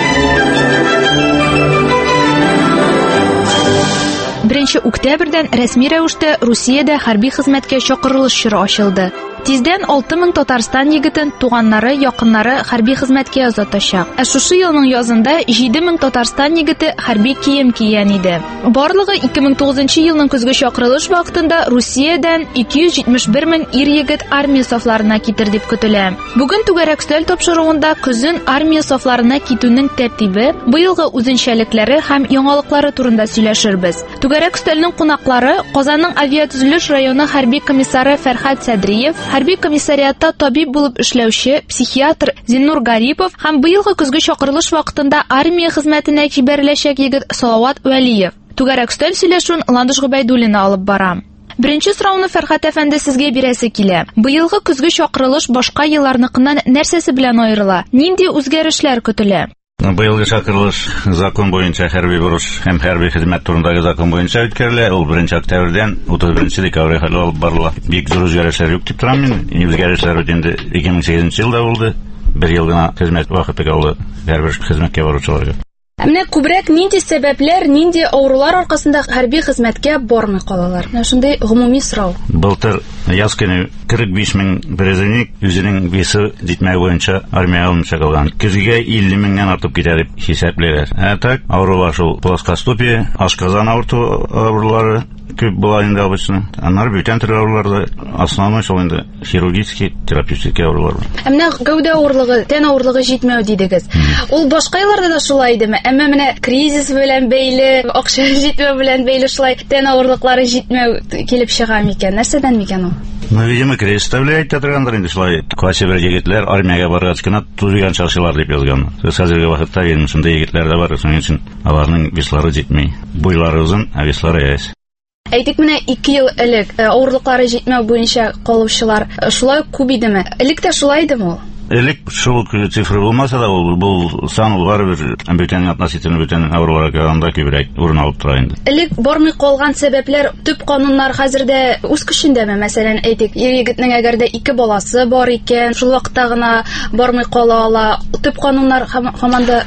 Беренче октябрьдән рәсми рәвештә Русиядә хәрби хезмәткә чакырылыш чоры ачылды. Тиздән алты мең Татарстан егетен туганнары, якыннары хәрби хезмәткә озатачак. Ә шушы елның язында җиде мең Татарстан егете хәрби кием кигән иде. Барлыгы ике мең тугызынчы елның көзге чакырылыш вакытында Русиядән ике йөз җитмеш бер мең ир-егет армия сафларына китер дип көтелә. Бүген түгәрәк өстәл тапшыруында көзен армия сафларына китүнең тәртибе, быелгы үзенчәлекләре һәм яңалыклары турында сөйләшербез. Түгәрәк өстәлнең кунаклары Казанның авиатөзелеш районы хәрби комиссары Фәрхәт Сәдриев, хәрби комиссариатта табиб булып эшләүче психиатр Зиннур Гарипов һәм быелгы көзге чакырылыш вакытында армия хезмәтенә җибәреләчәк егет Салават Вәлиев. Түгәрәк өстәл сөйләшүен Ландыш Гобайдуллина алып бара. Беренче сорауны Фәрхәт әфәнде сезгә бирәсе килә. Быелгы көзге чакырылыш башка елларныкыннан нәрсәсе белән аерыла? Нинди үзгәрешләр көтелә? Быелгы чакырылыш закон буенча хәрби бурыч һәм хәрби хезмәт турындагы закон буенча үткәрелә. Ул беренче октябрьдән утыз беренче декабрьгә хәл алып барыла. Бик зур үзгәрешләр юк дип торам мин. Үзгәрешләр инде ике мең сигезенче елда булды. Бер ел гына хезмәт вакыты калды һәрбер хезмәткә баручыларга. Менә күбрәк нинди сәбәпләр, нинди авырулар аркасында хәрби хезмәткә бармый калалар? Менә шундый гомуми сорау. Былтыр яз көне кырык биш мең призывник үзенең весы җитмәү буенча армиягә алынып чыгылган. Көзгә илле меңнән артып китә дип хисаплыйлар. Ә так авырулар шул плоскостопие, ашказан авырулары күп була инде обычно. Аннары бүтән төр авырулар основной шул инде хирургический, терапевтик авырулар. Менә гәүдә авырлыгы, тән авырлыгы җитмәү дидегез. Ул башка елларда да шулай идеме? Әмма менә кризис белән бәйле, акча җитмәү белән бәйле шулай тән авырлыклары җитмәү килеп чыга микән? Нәрсәдән микән ул? Ну, видимо, кризис составляет торгандыр инде шулай. Кайсы бер егетләр армиягә баргач кына турган чаршылар дип язган. Хәзерге вакытта янә шундый егетләр дә бар, шуның өчен аларның веслары җитми. Буйлары узын, ә веслары яс. Әйтик, менә ике ел элек авырлыклары җитмәү буенча калучылар шулай күп идеме? Элек тә шулай идеме ул? Элек шул цифры булмаса да, ул бу сан барыбер бүтән относительно бүтән авыруларга караганда күбрәк урын алып тора инде. Элек бармый калган сәбәпләр, төп кануннар хәзердә үз көчендәме? Мәсәлән, әйтик, ир-егетнең әгәр дә ике баласы бар икән, шул вакытта гына бармый кала ала. Төп кануннар һаман да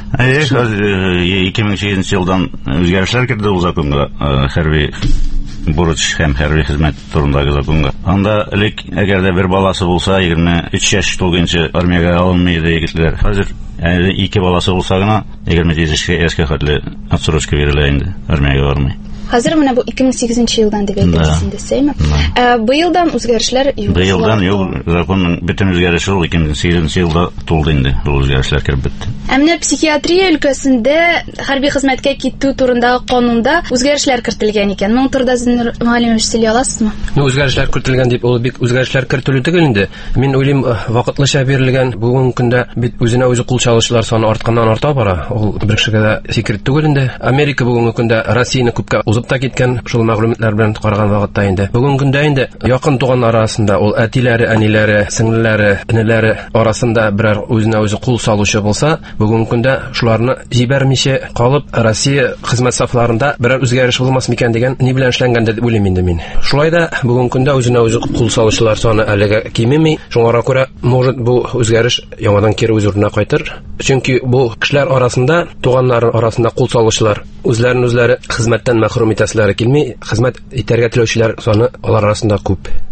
ике мең сигезенче елдан үзгәрешләр кирде ул законга, хәрби бурыч һәм хәрби хезмәт турындагы законга. Анда элек әгәр дә бер баласы булса, егерме өч яшь тулганчы армиягә алынмый иде егетләр. Хәзер ике баласы булса гына егерме җиде яшькә хәтле отсрочка бирелә инде, армиягә бармый. Хәзер менә бу ике мең сигезенче елдан дип әйтәсез инде, сәйме? Ә быелдан үзгәрешләр юк. Быелдан юк, законның бөтен үзгәреше ул ике мең сигезенче елда тулды инде, ул үзгәрешләр киреп бетте. Ә менә психиатрия өлкәсендә хәрби хезмәткә китү турындагы канунда үзгәрешләр кертелгән икән. Моның турында Зиннур Мөгаллимович сөйли аласызмы? Ну, үзгәрешләр кертелгән дип, ул бик үзгәрешләр кертелү түгел инде. Мин уйлыйм, вакытлыча бирелгән бүгенге көндә бит үзенә үзе кул чалучылар саны артканнан арта бара. Ул бер кешегә дә секрет түгел инде. Америка бүгенге көндә Россияны күпкә узып та киткән, шул мәгълүматлар белән караган вакытта инде. Бүгенге көндә инде якын туганнар арасында ул әтиләре, әниләре, сеңлеләре, инеләре арасында берәр үзенә үзе кул салучы булса, бүгенге көндә шуларны җибәрмичә калып, Россия хезмәт сафларында берәр үзгәреш булмас микән дигән ни белән эшләнгән дип уйлыйм инде мин. Шулай да бүгенге көндә үзенә үзе кул салучылар саны әлегә кимеми. Шуңа күрә, может, бу үзгәреш яңадан кире үз урынына кайтыр. Чөнки бу кешеләр арасында, туганнар арасында кул салучылар үзләрен үзләре хезмәттән мәхрүм итәселәре килми, хезмәт итәргә теләүчеләр саны алар арасында күп.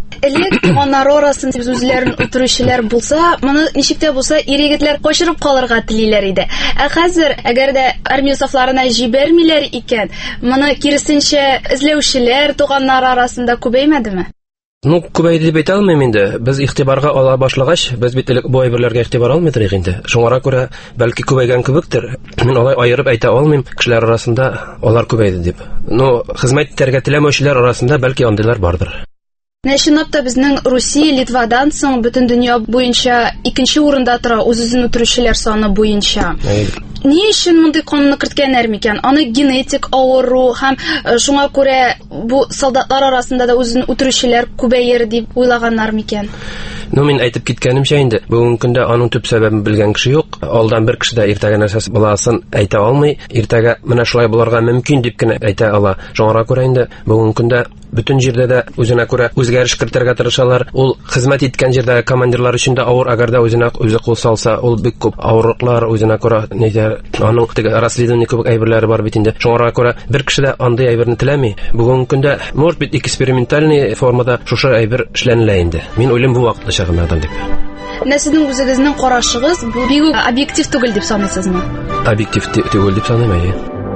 Элек туганнары арасында үзләрен үтерүчеләр булса, моны ничек тә булса ир-егетләр качырып калырга телиләр иде. Ә хәзер, әгәр дә армия сафларына җибәрмиләр икән, моны киресенчә эзләүчеләр туганнары арасында күбәймәдеме? Ну, күбәйде дип әйтә алмыйм инде. Без игътибарга ала башлагач, без бит элек бу әйберләргә игътибар алмыйдык инде. Шуңара күрә, бәлки күбәйгән кебектер. Мин алай аерып әйтә алмыйм, кешеләр арасында алар күбәйде дип. Ну, хезмәт итәргә теләмәүчеләр арасында бәлки андыйлар бардыр. Чынлап та безнең Русия, Литвадан соң бөтен дөнья буенча икенче урында тора үз-үзен үтерүчеләр саны буенча. Ни өчен мондый канунны керткәннәр микән? Аны генетик авыру һәм шуңа күрә бу солдатлар арасында да үзен үтерүчеләр күбәер дип уйлаганнар микән? Ну, мин әйтеп киткәнемчә инде, бүгенге көндә аның төп сәбәбен белгән кеше юк. Алдан бер кеше дә иртәгә нәрсә буласын әйтә алмый. Иртәгә менә шулай булырга мөмкин дип кенә әйтә ала. Шуңара күрә инде бүгенге көндә бөтен җирдә дә үзенә күрә үзгәреш кертергә тырышалар. Ул хезмәт иткән җирдә командирлар өчен дә авыр, әгәр дә үзенә үзе кул салса, ул бик күп авырлыклар үзенә күрә нидә, аның теге расследование күп әйберләре бар бит инде. Шуңара күрә бер кеше дә андый әйберне теләми. Бүгенге көндә может бит экспериментальный формада шушы әйбер эшләнелә инде. Мин уйлыйм бу вакытта чыгымнардан дип. Менә сезнең үзегезнең карашыгыз бу бик объектив түгел дип саныйсызмы? Объектив түгел дип саныйм, әйе.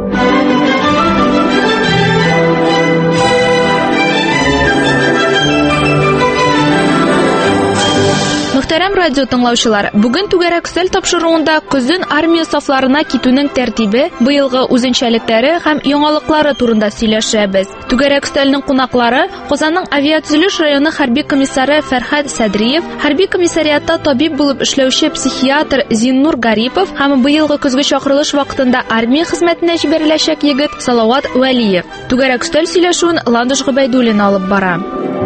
Мөхтәрәм радио тыңлаучылар, бүген түгәрәк өстәл тапшыруында көзен армия сафларына китүнең тәртибе, быелгы үзенчәлекләре һәм яңалыклары турында сөйләшәбез. Түгәрәк өстәлнең кунаклары Казанның авиатөзелеш районы хәрби комиссары Фәрхәт Садриев, хәрби комиссариатта табиб булып эшләүче психиатр Зиннур Гарипов һәм быелгы көзге чакырылыш вакытында армия хезмәтенә җибәреләчәк егет Салават Вәлиев. Түгәрәк өстәл сөйләшүен Ландыш Гобәйдуллин алып бара.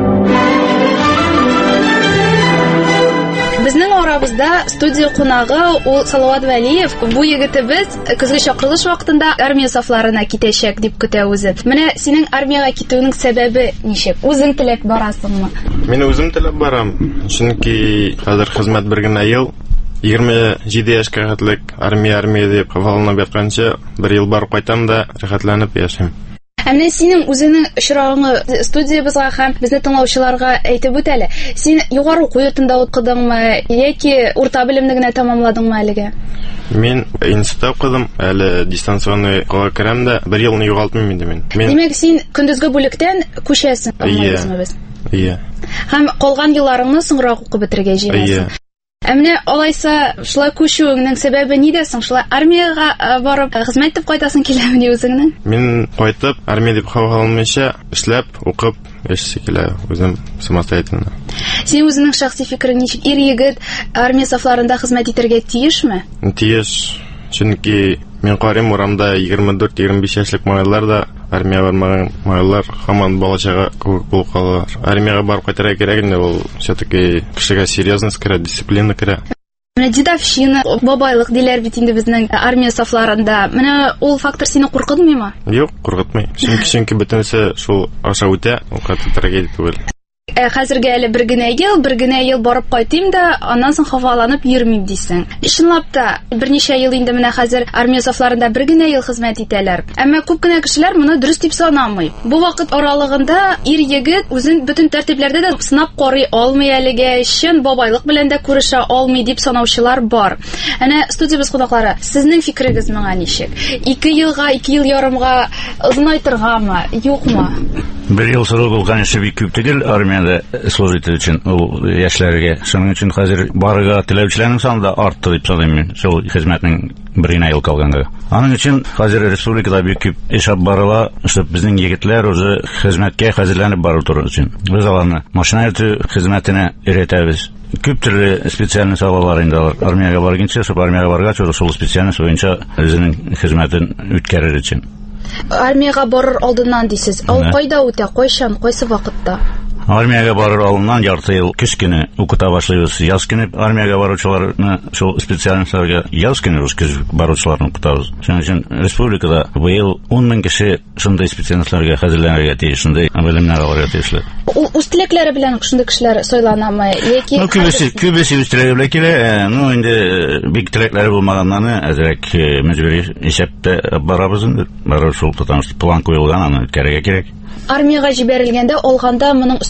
Безнең арабызда студия кунагы ул Салават Вәлиев. Бу егетебез көзге чакырылыш вакытында армия сафларына китәчәк дип көтә үзен. Менә синең армияга китүнең сәбәбе ничек? Үзең теләп барасыңмы? Мин үзем теләп барам. Чөнки хәзер хезмәт бер генә ел, егерме җиде яшькә хәтлек армия армия дип хаваланып ятканчы, бер ел барып кайтам да рәхәтләнеп яшим. Әмма синең үзеңнең очрагыңны студиябызга һәм безне тыңлаучыларга әйтеп үт әле. Син югары уку йортында укыдыңмы яки урта белемне генә тәмамладыңмы әлегә? Мин институтта укыдым, әле дистанционный укуга керәм дә, бер елны югалтмыйм инде мин. Димәк, син көндезге бүлектән күчәсең, аңлыйсызмы без? Ия. Һәм калган елларыңны соңрак укып бетергә җыенасың. Әмма алайса, шулай күчүеңнең сәбәбе нидә соң? Шулай армияга барып хезмәт итеп кайтасың киләме үзеңнең? Мин кайтып, армия дип хаваланмыйча, эшләп, укып яши килә үзем самостоятельно. Син үзеңнең шәхси фикерең ничек? Ир-егет армия сафларында хезмәт итәргә тиешме? Тиеш. Чөнки мин карыйм, урамда егерме дүрт егерме биш яшьлек малайлар да, армия бармаган малайлар һаман балачага күп булып калалар. Армияга барып кайтырга кирәк инде, ул все-таки кешегә серьезность керә, дисциплина керә. Менә дедовщина, бабайлык диләр бит инде безнең армия сафларында. Менә ул фактор сине куркытмыймы? Юк, куркытмый. Чөнки чөнки бөтенесе шул аша үтә, ул каты трагедия түгел. Хәзергә әле бер генә ел, бер генә ел барып кайтыйм да, аннан соң хаваланып йөрмим дисең. Чынлап та, берничә ел инде менә хәзер армия сафларында бер генә ел хезмәт итәләр. Әмма күп кенә кешеләр моны дөрес дип санамый. Бу вакыт аралыгында ир-егет үзен бөтен тәртипләрдә дә сынап карый алмый әлегә, чын бабайлык белән дә күрешә алмый дип санаучылар бар. Әнә студиябыз кунаклары, сезнең фикерегез моңа ничек? ике елга, ике ел ярымга озынайтыргамы, юкмы? Бер ел сорок ул, конечно, бик күп түгел армияда служить өчен, ул яшьләргә. Шуның өчен хәзер барыга теләүчеләрнең саны да артты дип саныйм мин. Шул хезмәтнең бер генә ел калганга. Аның өчен хәзер республикада бик күп эш барыла, чтобы безнең егетләр үзе хезмәткә хәзерләнеп бару туры өчен. Без аларны машина йөртү хезмәтенә өйрәтәбез. Күп төрле специальный салалар инде алар. Армияга барганчы, чтобы армияга баргач, шул специальность буенча үзенең хезмәтен үткәрер өчен. Армияга барыр алдыннан дисез. Ул кайда үтә, кайчан, кайсы вакытта? Армияга барыр алдыннан ярты ел көч көне укыта башлыйбыз. Яз көне армияга баручыларны шул специальностьларга яз көне үз көч баручыларны укытабыз. Шуның өчен республикада быел он мең кеше шундай специальностьларга хәзерләнергә тиеш, шундай белемнәр алырга тиешле. Үз телекләре белән шундай кешеләр сайланамы яки? Ну, күбесе, күбесе үз теләге белән килә. Ну, инде бик телекләре булмаганнарны әзрәк мәҗбүри исәптә барабыз инде. Барып шул тотаныш план куелган, аны үткәрергә кирәк. Армияга җибәрелгәндә алганда моның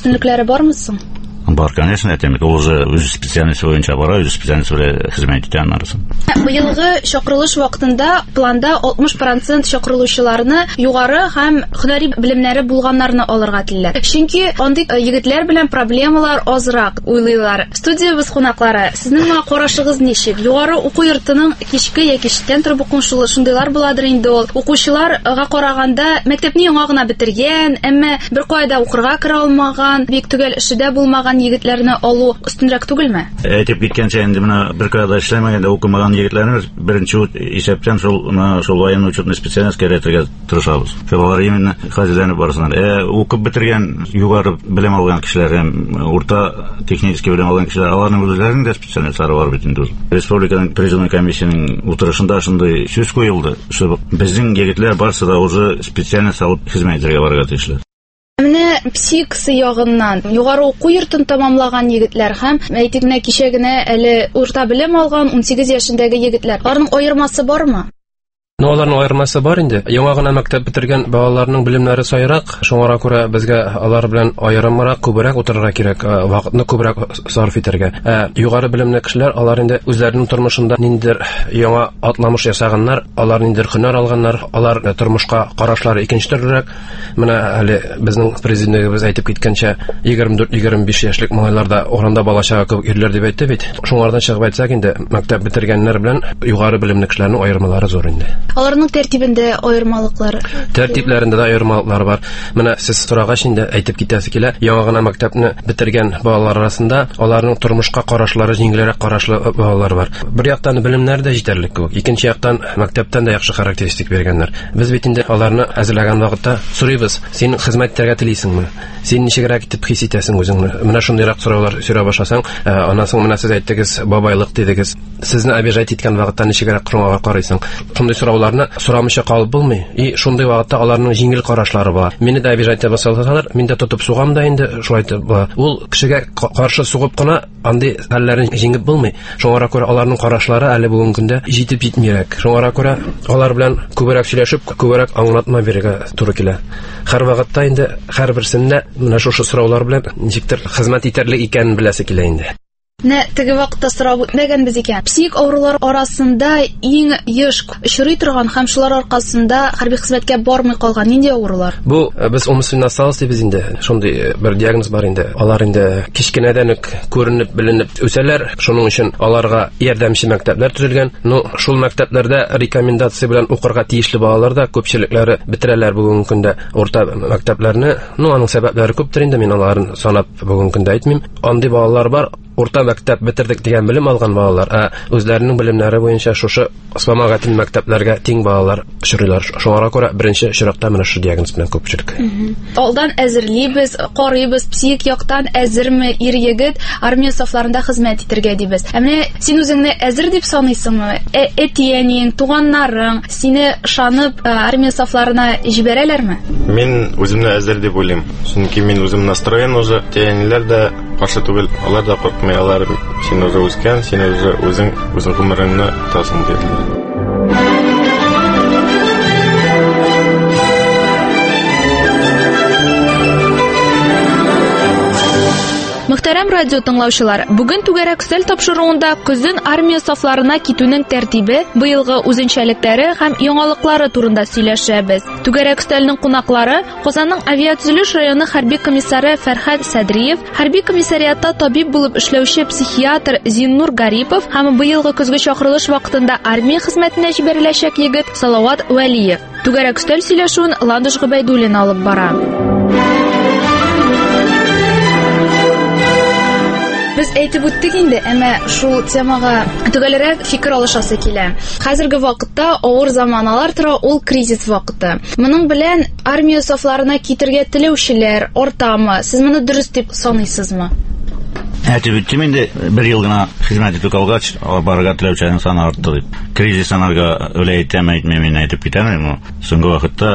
Өстенлекләре бармы соң? Бар, конечно, әйтәм. Ул уже үз специальность буенча бара, үз специальность белән хезмәт итә аннарысын. Быелгы чакырылыш вакытында планда алтмыш процент чакырылучыларны югары һәм һөнәри белемнәре булганнарны алырга телиләр. Чөнки андый егетләр белән проблемалар азрак уйлыйлар. Студиябыз кунаклары, сезнең карашыгыз ничек? Югары уку йортының кичке яки читтән торып укучылар шундыйлар буладыр инде ул. Укучыларга караганда мәктәпне яңа гына бетергән, әмма бер кайда укырга кера алмаган, бик түгел эшедә булмаган егетләрне алу өстенрәк түгелме? Әйтеп киткәнчә, инде менә бер кайда эшләмәгәндә укымаган егетләрне беренче исәптән шул шул военный учетный специальность кертергә тырышабыз. Шулар именно хәзерләнеп барсыннар. Ә укып бетергән, югары белем алган кешеләр һәм урта технический белем алган кешеләр, аларның үзләренең дә специальностьлары бар бит инде. Республиканың призывной комиссияның утырышында шундый сүз куелды, что безнең егетләр барсы да уже специальность алып хезмәт итәргә барырга тиешләр. Менә психикасы ягыннан югары уку йортын тамамлаган егетләр һәм әйтегенә кичә генә әле урта белем алган унсигез яшендәге егетләр, аларның аермасы бармы? Ну, аларның аермасы бар инде. Яңа гына мәктәп бетергән балаларның белемнәре сайрак, шуңа күрә безгә алар белән аерымрак, күбрәк утырырга кирәк, вакытны күбрәк сарыф итәргә. Ә югары белемле кешеләр, алар инде үзләренең тормышында ниндидер яңа атламыш ясаганнар, алар ниндидер һөнәр алганнар, алар тормышка карашлары икенче төрлерәк. Менә әле безнең президентыбыз әйтеп киткәнчә, егерме дүрт егерме биш яшьлек малайлар да урында балачага күп ирләр дип әйтте бит. Шуңардан чыгып әйтсәк инде, мәктәп бетергәннәр белән югары белемле кешеләрнең аермалары зур инде. Аларның тәртибендә аермалыклар. Тәртипләрендә дә аермалыклар бар. Менә сез сорагач инде әйтеп китәсе килә. Яңа гына мәктәпне бетергән балалар арасында аларның тормышка карашлары җиңелрәк карашлы балалар бар. Бер яктан белемнәр дә җитәрлек күп. Икенче яктан мәктәптән дә яхшы характеристик биргәннәр. Без бит инде аларны әзерләгән вакытта сорыйбыз: син хезмәт итәргә телисеңме? Син ничегрәк итеп хис итәсең үзеңне? Менә шундыйрак сораулар сора башласаң, аннан соң менә сез әйттегез, бабайлык дидегез. Сезне обижать иткән вакытта ничегрәк шуңа карыйсың? Шундый сорауларны сорамыйча калып булмый. И шундый вакытта аларның җиңел карашлары бар. Мине дә обижать итә башласалар, мин дә тотып сугам да инде шулай итеп. Ул кешегә каршы сугып кына андый хәлләрен җиңеп булмый. Шуңа күрә аларның карашлары әле бүгенге көндә җитеп җитмирәк. Шуңа күрә алар белән күбрәк сөйләшеп, күбрәк аңлатма бирергә туры килә. Һәр вакытта инде һәрберсендә менә шушы сораулар белән ничектер хезмәт итәрлек икәнен беләсе килә инде. Нә теге вакытта сорап үтмәгәнбез икән. Психик авырулар арасында иң еш очрый торган һәм шулар аркасында хәрби хезмәткә бармый калган нинди авырулар? Бу без умственный осталось дибез инде. Шундый бер диагноз бар инде. Алар инде кичкенәдән үк күренеп, беленеп үсәләр. Шуның өчен аларга ярдәмче мәктәпләр төзелгән. Ну, шул мәктәпләрдә рекомендация белән укырга тиешле балалар да күпчелекләре бетерәләр бүгенге көндә урта мәктәпләрне. Ну, аның сәбәпләре күптер инде, мин аларын санап бүгенге көндә әйтмим. Андый балалар бар, урта мәктәп бетердек дигән белем алган балалар, ә үзләренең белемнәре буенча шушы Османагатин мәктәпләргә тиң балалар очрыйлар. Шуңа күрә беренче чиракта менә шу диагноз белән күпчелек. Алдан әзерлибез, карыйбыз, психик яктан әзерме ир-егет армия сафларында хезмәт итәргә дибез. Ә менә син үзеңне әзер дип саныйсыңмы? Әтиянең, туганнарың сине ышанып армия сафларына җибәрәләрме? Мин үземне әзер дип уйлыйм. Чөнки мин үзем настроен уже, тәяниләр дә каршы түгел, алар да куркмый, алар син уже үскән, син уже үзең үзең гомереңне тасың диделәр. Мөхтәрәм радио тыңлаучылар, бүген түгәрәк өстәл тапшыруында көзен армия сафларына китүнең тәртибе, быелгы үзенчәлекләре һәм яңалыклары турында сөйләшәбез. Түгәрәк өстәлнең кунаклары Казанның авиатөзелеш районы хәрби комиссары Фәрхәт Садриев, хәрби комиссариатта табиб булып эшләүче психиатр Зиннур Гарипов һәм быелгы көзге чакырылыш вакытында армия хезмәтенә җибәреләчәк егет Салават Вәлиев. Түгәрәк өстәл сөйләшүен Ландыш Гобәйдуллин алып бара. Без әйтеп үттек инде, әмма шул темага төгәлрәк фикер алышасы килә. Хәзерге вакытта авыр заманалар тора, ул кризис вакыты. Моның белән армия сафларына китергә теләүчеләр артамы? Сез моны дөрес дип саныйсызмы? Әйтеп үттем инде, бер ел гына хезмәт итеп калгач, барырга теләүчеләрнең саны артты дип. Кризис санарга өлә әйтәм, әйтмәм, мин әйтеп китәм. Соңгы вакытта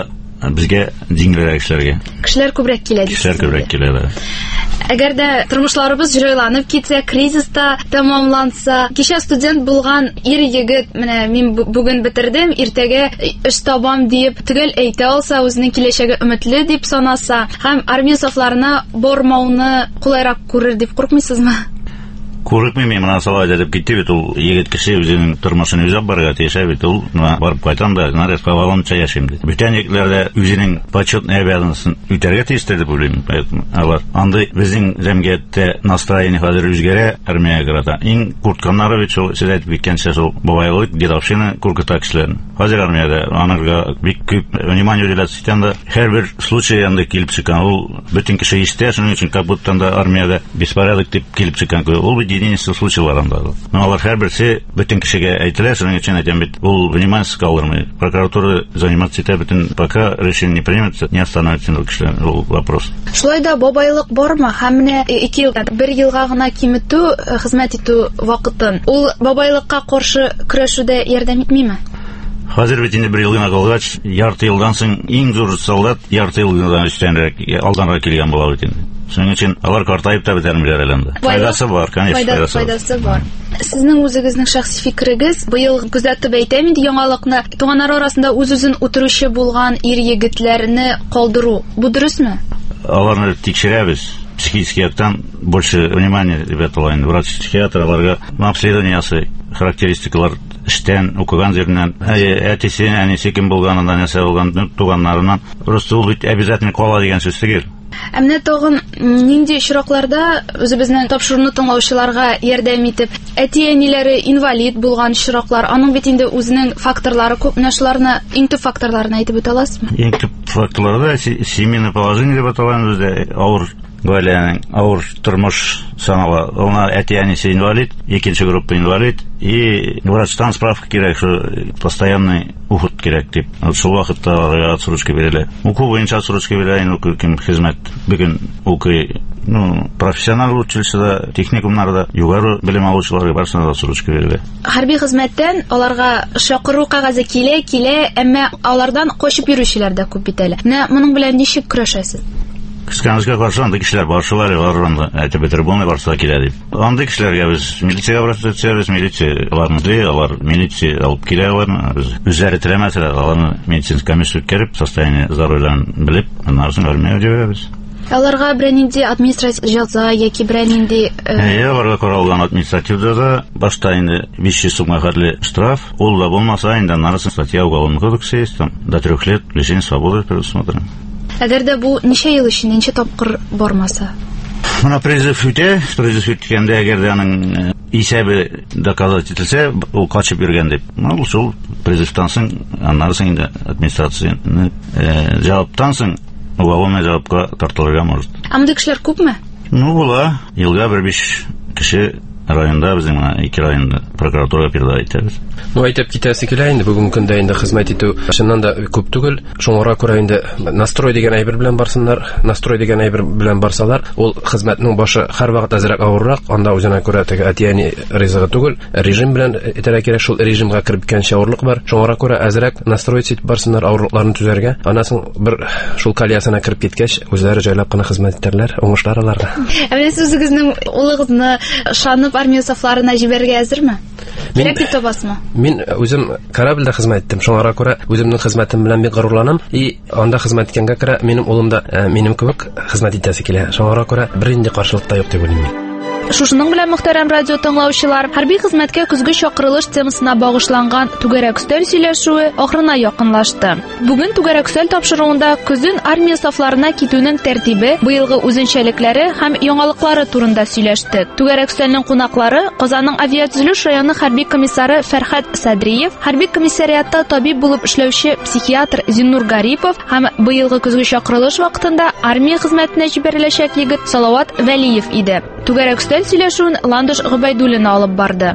безгә җиңелрәк эшләргә. Кешеләр күбрәк килә дип. Кешеләр күбрәк килә. Әгәр дә тормышларыбыз җайланып китсә, кризиста тәмамланса, кичә студент булган ир-егет, менә мин бүген бетердем, иртәгә эш табам дип төгәл әйтә алса, үзенең киләчәге өметле дип санаса, һәм армия сафларына бормауны кулайрак күрер дип курыкмыйсызмы? Күрекмим, мен ана салай дип китте бит, ул егет кеше үзенең тормышын үзеп барырга тиешә бит, ул барып кайтам да, нарезка вагонча яшим ди. Бүтән якларда үзенең почетный обязанностен үтәргә тиештер дип уйлыйм. Поэтому алар андый безнең җәмгыятьтә настроение хәзер үзгәрә, армиягә карата. Иң куртканнары бит шул сез әйтеп киткәнчә шул бабайлык, дедовщина куркыта кешеләрне. Хәзер армиядә анарга бик күп внимание уделяться икән, һәрбер случай анда килеп чыккан, ул бөтен кеше ишетә, шуның өчен как будто анда армиядә беспорядок дип килеп чыккан. Ул единичный случай бар анда. Но алар һәрберсе бөтен кешегә әйтелә, шуның өчен әйтәм бит, ул внимание калдырмый. Прокуратура заниматься итә, бөтен пока решение не примется, не остановится кешеләр, ул вопрос. Шулай да бабайлык бармы? Һәм менә ике ел, бер елга гына киметү, хезмәт итү вакытын. Ул бабайлыкка каршы көрәшүдә ярдәм итмиме? Хәзер бит инде бер ел гына калгач, ярты елдан соң иң зур солдат ярты елдан өстәнрәк, алданрак килгән була бит инде. Шуның өчен алар картайып та бетәрмиләр әле. Файдасы бар, конечно, файдасы бар. Сезнең үзегезнең шәхси фикерегез, быел күзәтеп әйтәм инде яңалыкны, туганнар арасында үз-үзен үтерүче булган ир-егетләрне калдыру. Бу дөресме? Аларны тикшерәбез. Психический яктан больше внимания ребята лайн. Врач-психиатр аларга обследованиясы, характеристикалар эштән, укыган җиреннән, әтисе, әнисе кем булганından, нәрсә булган туганнарыннан просто ул бит обязательно кала дигән сүз түгел. Ә менә тагын нинди очракларда үзебезнең тапшыруны тыңлаучыларга ярдәм итеп, әти-әниләре инвалид булган очраклар, аның бит инде үзенең факторлары күп, менә шуларны иң төп факторларын әйтеп үтә аласызмы? Иң төп факторлары семейное положение дип аталган үздә авыр гаиләнең авыр тормыш санала. Ona әти-әнисе инвалид, икенче группа инвалид, и врачтан справка кирәк, что постоянный уход кирәк дип. Шул вакытта отсрочка бирелә. Уку буенча отсрочка бирелә, инде кем хезмәт бүген укый, ну, профессиональ училищеда, техникумнарда югары белем алучыларга барсына да отсрочка бирелә. Хәрби хезмәттән аларга шакыру кагазе килә, килә, әмма алардан качып йөрүчеләр дә күп бит әле. Менә моның белән ничек көрәшәсез? Кысканычка каршы анда кешеләр баршылар, аларны әйтеп бетереп булмый, барса килә дип. Анда кешеләргә без милициягә барып төшәбез, милиция аларны ди, алар милиция алып килә аларны, үзләре теләмәсәләр, аларны медицинский комиссия үткәреп, состояние здоровьян белеп, аннан соң армиягә җибәрәбез. Аларга бернинди административ җәза яки бернинди Ә, аларга каралган административ җәза башта инде биш йөз сумга хәтле штраф, ул да булмаса инде нарсын статья уголовного кодекса есть, там до трех лет лишения свободы предусмотрено. Әгәр дә бу ничә ел эчендә ничә тапкыр бармаса? Моны призыв үтә, призыв үткәндә әгәр дә аның исәбе доказать ителсә, ул качып йөргән дип. Ул шул призывтан соң, аннан соң инде администрацияне җаваптан соң уголовный җавапка тартылырга может. Анда кешеләр күпме? Ну, була, елга бер биш кеше районда, безнең менә ике районда прокуратурага передать итәбез. Ну, әйтеп китәсе килә инде, бүген көндә инде хезмәт итү чыннан да күп түгел. Шуңара күрә инде настрой дигән әйбер белән барсыннар, настрой дигән әйбер белән барсалар, ул хезмәтнең башы һәрвакыт әзрәк авыррак, анда үзенә күрә теге әти-әни ризыгы түгел, режим белән итәргә кирәк, шул режимга кирип киткәнчә авырлык бар. Шуңара күрә әзрәк настрой итеп барсыннар, авырлыкларны түзәргә. Аннан бер шул колеясына кирип киткәч, үзләре җайлап кына хезмәт итәрләр, уңышлар аларга. Ә менә сез үзегезнең улыгызны шанып армия сафларына җибәргә әзерме? Кирәк дип табасызмы? Мин үзем корабльдә хезмәт иттем. Шуңара күрә үземнең хезмәтем белән бик горурланам. И анда хезмәт иткәнгә күрә минем улым да минем кебек хезмәт итәсе килә. Шуңара күрә бернинди каршылык та юк дип уйлыйм. Шушының белән мөхтәрәм радио тыңлаучылар, хәрби хезмәткә көзге чакырылыш темасына багышланган түгәрәк өстәл сөйләшүе ахырына якынлашты. Бүген түгәрәк өстәл тапшыруында көзен армия сафларына китүнең тәртибе, быелгы үзенчәлекләре һәм яңалыклары турында сөйләштек. Түгәрәк өстәлнең кунаклары Казанның авиатөзелеш районы хәрби комиссары Фәрхәт Садриев, хәрби комиссариатта табиб булып эшләүче психиатр Зиннур Гарипов һәм быелгы көзге чакырылыш вакытында армия хезмәтенә җибәреләчәк егет Салават Вәлиев иде. Түгәрәк өстәл сөйләшүен Ландыш Гобайдуллина алып барды.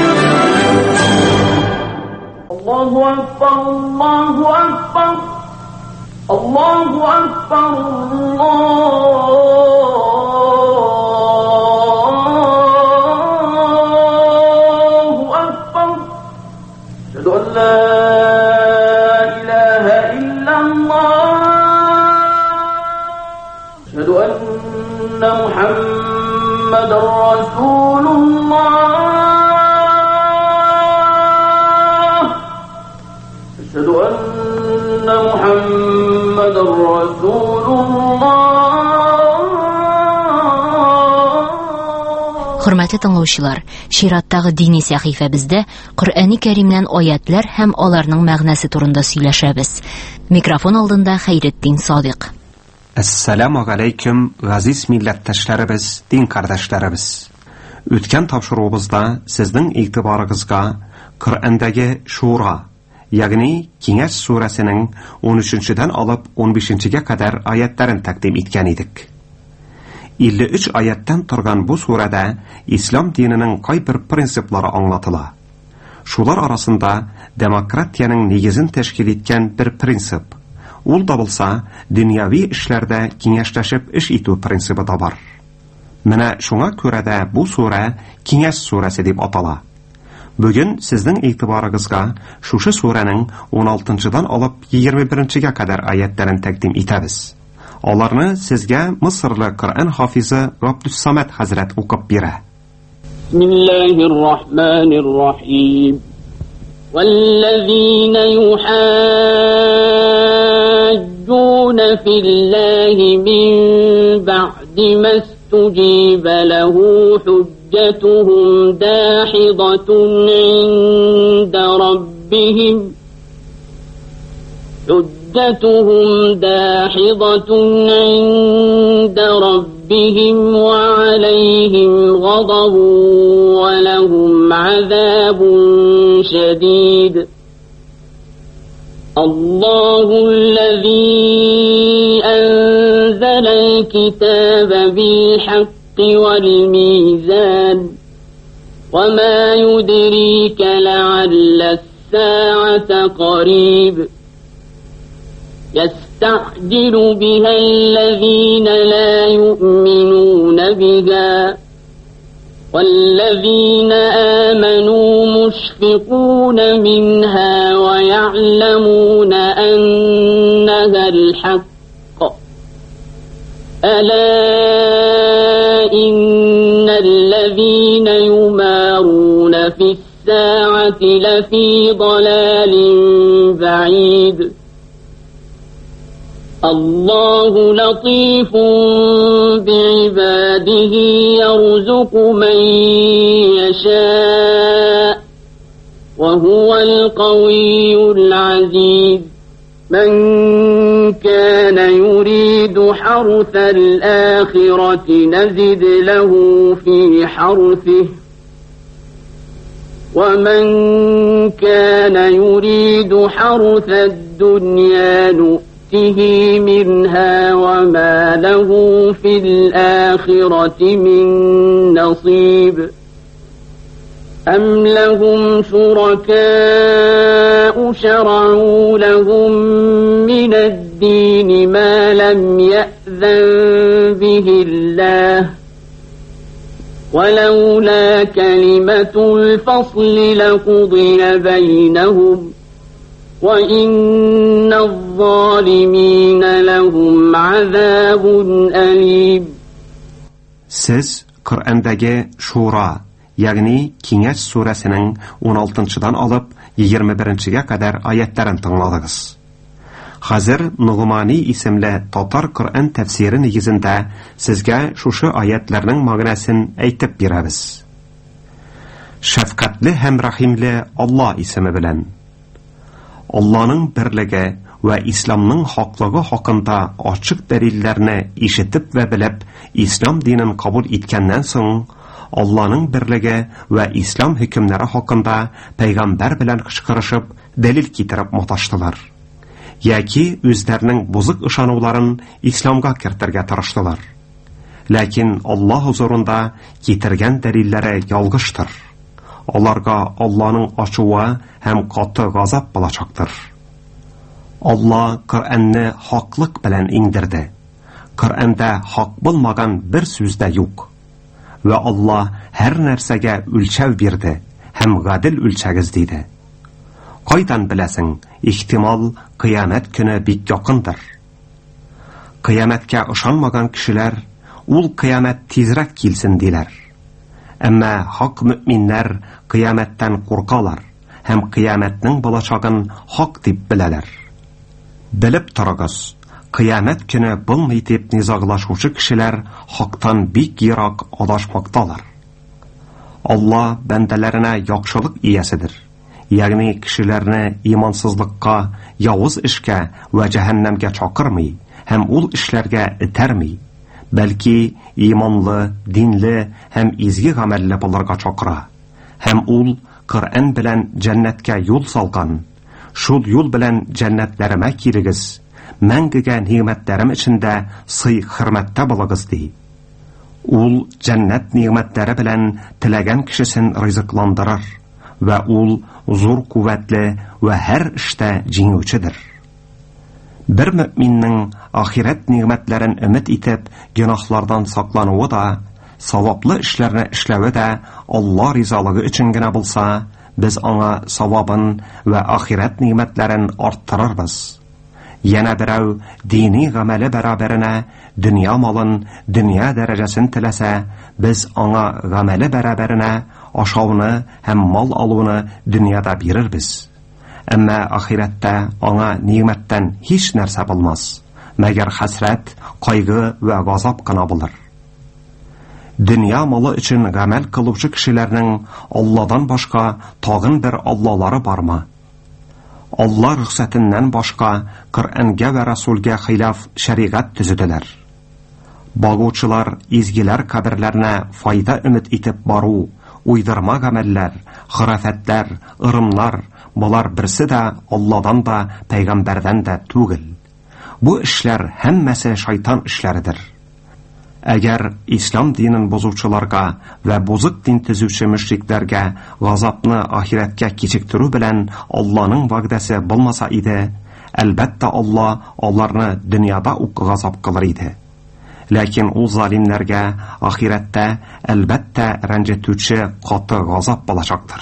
Allahu Akbar, Allahu Akbar. Hörmәтле тыңлаучылар, чираттагы дини сәхифәбездә Коръәни Кәримнән аятлар һәм аларның мәгънәсе турында сөйләшәбез. Микрофон алдында Хәйретдин Садык. Ассаламу алейкум, газиз милләттәшләребез, дин кардәшләребез. Үткән тапшыруыбызда сезнең игътибарыгызга Коръәндәге Шура, ягъни Киңәш сүрәсенең он өченчедән алып он бишенчегә кадәр аятларын тәкъдим иткән идек. илле өч аяттан торган бу сүрәдә ислам диненең кайбер принциплары аңлатыла. Шулар арасында демократияның нигезен тәшкил иткән бер принцип. Ул да булса, дөньяви эшләрдә киңәшләшеп эш итү принцибы да бар. Менә шуңа күрә дә бу сүрә Киңәш сүрәсе дип атала. Бүген сезнең игътибарыгызга шушы сүрәнең он алтынчыдан алып егерме беренчегә кадәр аятларын тәкъдим итәбез. Аларны сезгә Мисырлы Коръән хафизы Габдуссамад хәзрәт укып бирә. Бисмиллаһир-рахманир-рахим. وَالَّذِينَ يُحَاجُّونَ فِي اللَّهِ مِن بَعْدِ مَا اسْتُجِيبَ لَهُ حُجَّتُهُمْ دَاحِضَةٌ عِندَ رَبِّهِمْ حُجَّتُهُمْ دَاحِضَةٌ عِندَ رَبِّهِمْ وَعَلَيْهِمْ غَضَبٌ وَلَهُمْ عَذَابٌ شَدِيدٌ. الله الذي أنزل الكتاب بالحق والميزان وما يدريك لعل الساعة قريب. يستعجل بها الذين لا يؤمنون بها والذين آمنوا مشفقون منها ويعلمون أنها الحق. ألا إن الذين يمارون في الساعة لفي ضلال بعيد. الله لطيف بعباده يرزق من يشاء وهو القوي العزيز. من كان يريد حرث الآخرة نزد له في حرثه ومن كان يريد حرث الدنيا نؤته منها وما له في الآخرة من نصيب. أم لهم شركاء شرعوا لهم من الدين ما لم يأذن به الله ولولا كلمة الفصل لقضي بينهم وإن الظالمين لهم عذاب أليم. Siz Kur'andagi Shura, ягъни Киңәш сүрәсенең он алтынчыдан алып егерме беренчегә кадәр аятларын тыңладыгыз. Хәзер Нугмани исемле татар Коръән тәфсире нигезендә сезгә шушы аятларның мәгънәсен әйтеп бирәбез. Шәфкатьле һәм рәхимле Алла исеме белән. Алланың берлеге ва исламның хаклыгы хакында ачык дәлилләрне ишетеп вә белеп, ислам динен кабул иткәннән соң, Алланың берлеге ва ислам хөкемнәре хакында пәйгамбәр белән кычкырышып, дәлил китереп маташтылар. Яки үзләренең бузык ышануларын исламга кертергә тырыштылар. Ләкин Аллаһ хузурында китергән дәлилләре ялгыштыр. Аларга Алланың ачуы һәм каты газап булачактыр. Алла Коръәнне хаклык белән иңдерде. Коръәндә хак булмаган бер сүз дә юк. Вә Алла һәр нәрсәгә үлчәү бирде, һәм гадел үлчәгез диде. Кайдан беләсең, ихтимал кыямәт көне бик якындыр. Кыямәткә ышанмаган кешеләр, ул кыямәт тизрәк килсен диләр. Әмма хак мөэминнәр кыямәттән куркалар, һәм кыямәтнең булачагын хак дип беләләр. Белеп торыгыз, кыямәт көне булмый дип низаглашучы кешеләр хактан бик ерак адашмакталар. Алла бәндәләренә яхшылык ияседер. Ягъни кешеләрне имансызлыкка, явыз эшкә вә җәһәннәмгә чакырмый, һәм ул эшләргә этәрми, бәлки иманлы, динле һәм изге гамәлле булырга чакыра. Һәм ул Коръән белән җәннәткә юл салган. Шул юл белән җәннәтләремә килегез, мәңгегә нигъмәтләрем эчендә сый-хөрмәттә булыгыз ди. Ул җәннәт нигъмәтләре белән теләгән кешесен ризыкландырыр, вә ул зур куәтле вә һәр эштә җиңүчедер. Бер мөэминнең ахирәт нигъмәтләрен өмет итеп гөнаһлардан саклануы да, саваплы эшләрне эшләве дә Алла ризалыгы өчен генә булса, без аңа савабын вә ахирәт нигъмәтләрен арттырырбыз. Яна берәү дини гамәле бәрабәренә дөнья малын, дөнья дәрәҗәсен теләсә, без аңа гамәле бәрабәренә ашауны һәм мал алуны дөньяда бирербез. Әмма ахирәттә аңа нигъмәттән һич нәрсә булмас, мәгәр хәсрәт, кайгы вә газап кына булыр. Дөнья малы өчен гамәл кылучы кешеләрнең Алладан башка тагын бер аллалары бармы? Алла рөхсәтеннән башка Коръәнгә вә Расулгә хилаф шәригать төзеделәр. Багучылар изгеләр каберләренә файда өмет итеп бару, уйдырма гамәлләр, хuraфәтләр, ырымнар, булар берсе дә Алладан да, пәйгамбәрдән дә түгел. Бу эшләр һәммәсе шайтан эшләридер. Әгәр ислам динен бозучыларга вә бузык дин төзүче мөшрикләргә газапны ахирәткә кичектерү белән Алланың вәгъдәсе булмаса иде, әлбәттә Алла аларны дөньяда ук газап кылыр иде. Ләкин ул залимнәргә ахирәттә әлбәттә рәнҗетүче каты газап булачактыр.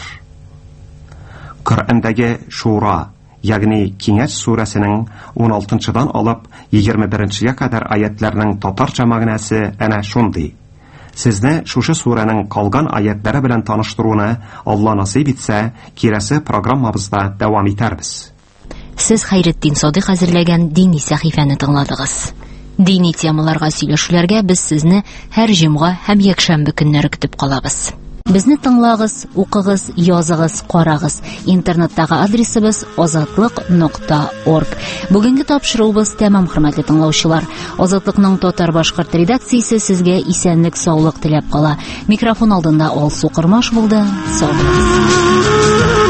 Коръәндәге Шура, ягъни Киңәш сүрәсенең он алтынчыдан алып егерме беренчегә кадәр аятларның татарча мәгънәсе әнә шундый. Сезне шушы сүрәнең калган аятлары белән таныштыруны Алла насыйп итсә, киләсе программабызда дәвам итәрбез. Сез Хәйретдин Садыйк әзерләгән дини сәхифәне тыңладыгыз. Дини темаларга сөйләшүләргә без сезне һәр җомга һәм якшәмбе көннәре көтеп калабыз. Безне тыңлагыз, укыгыз, языгыз, карагыз. Интернеттагы адресыбыз азатлык нокта орг. Бүгенге тапшыруыбыз тәмам, хөрмәтле тыңлаучылар. Азатлыкның татар-башкорт редакциясе сезгә исәнлек, саулык теләп кала. Микрофон алдында Алсу Кырмаш булды. Сау булыгыз.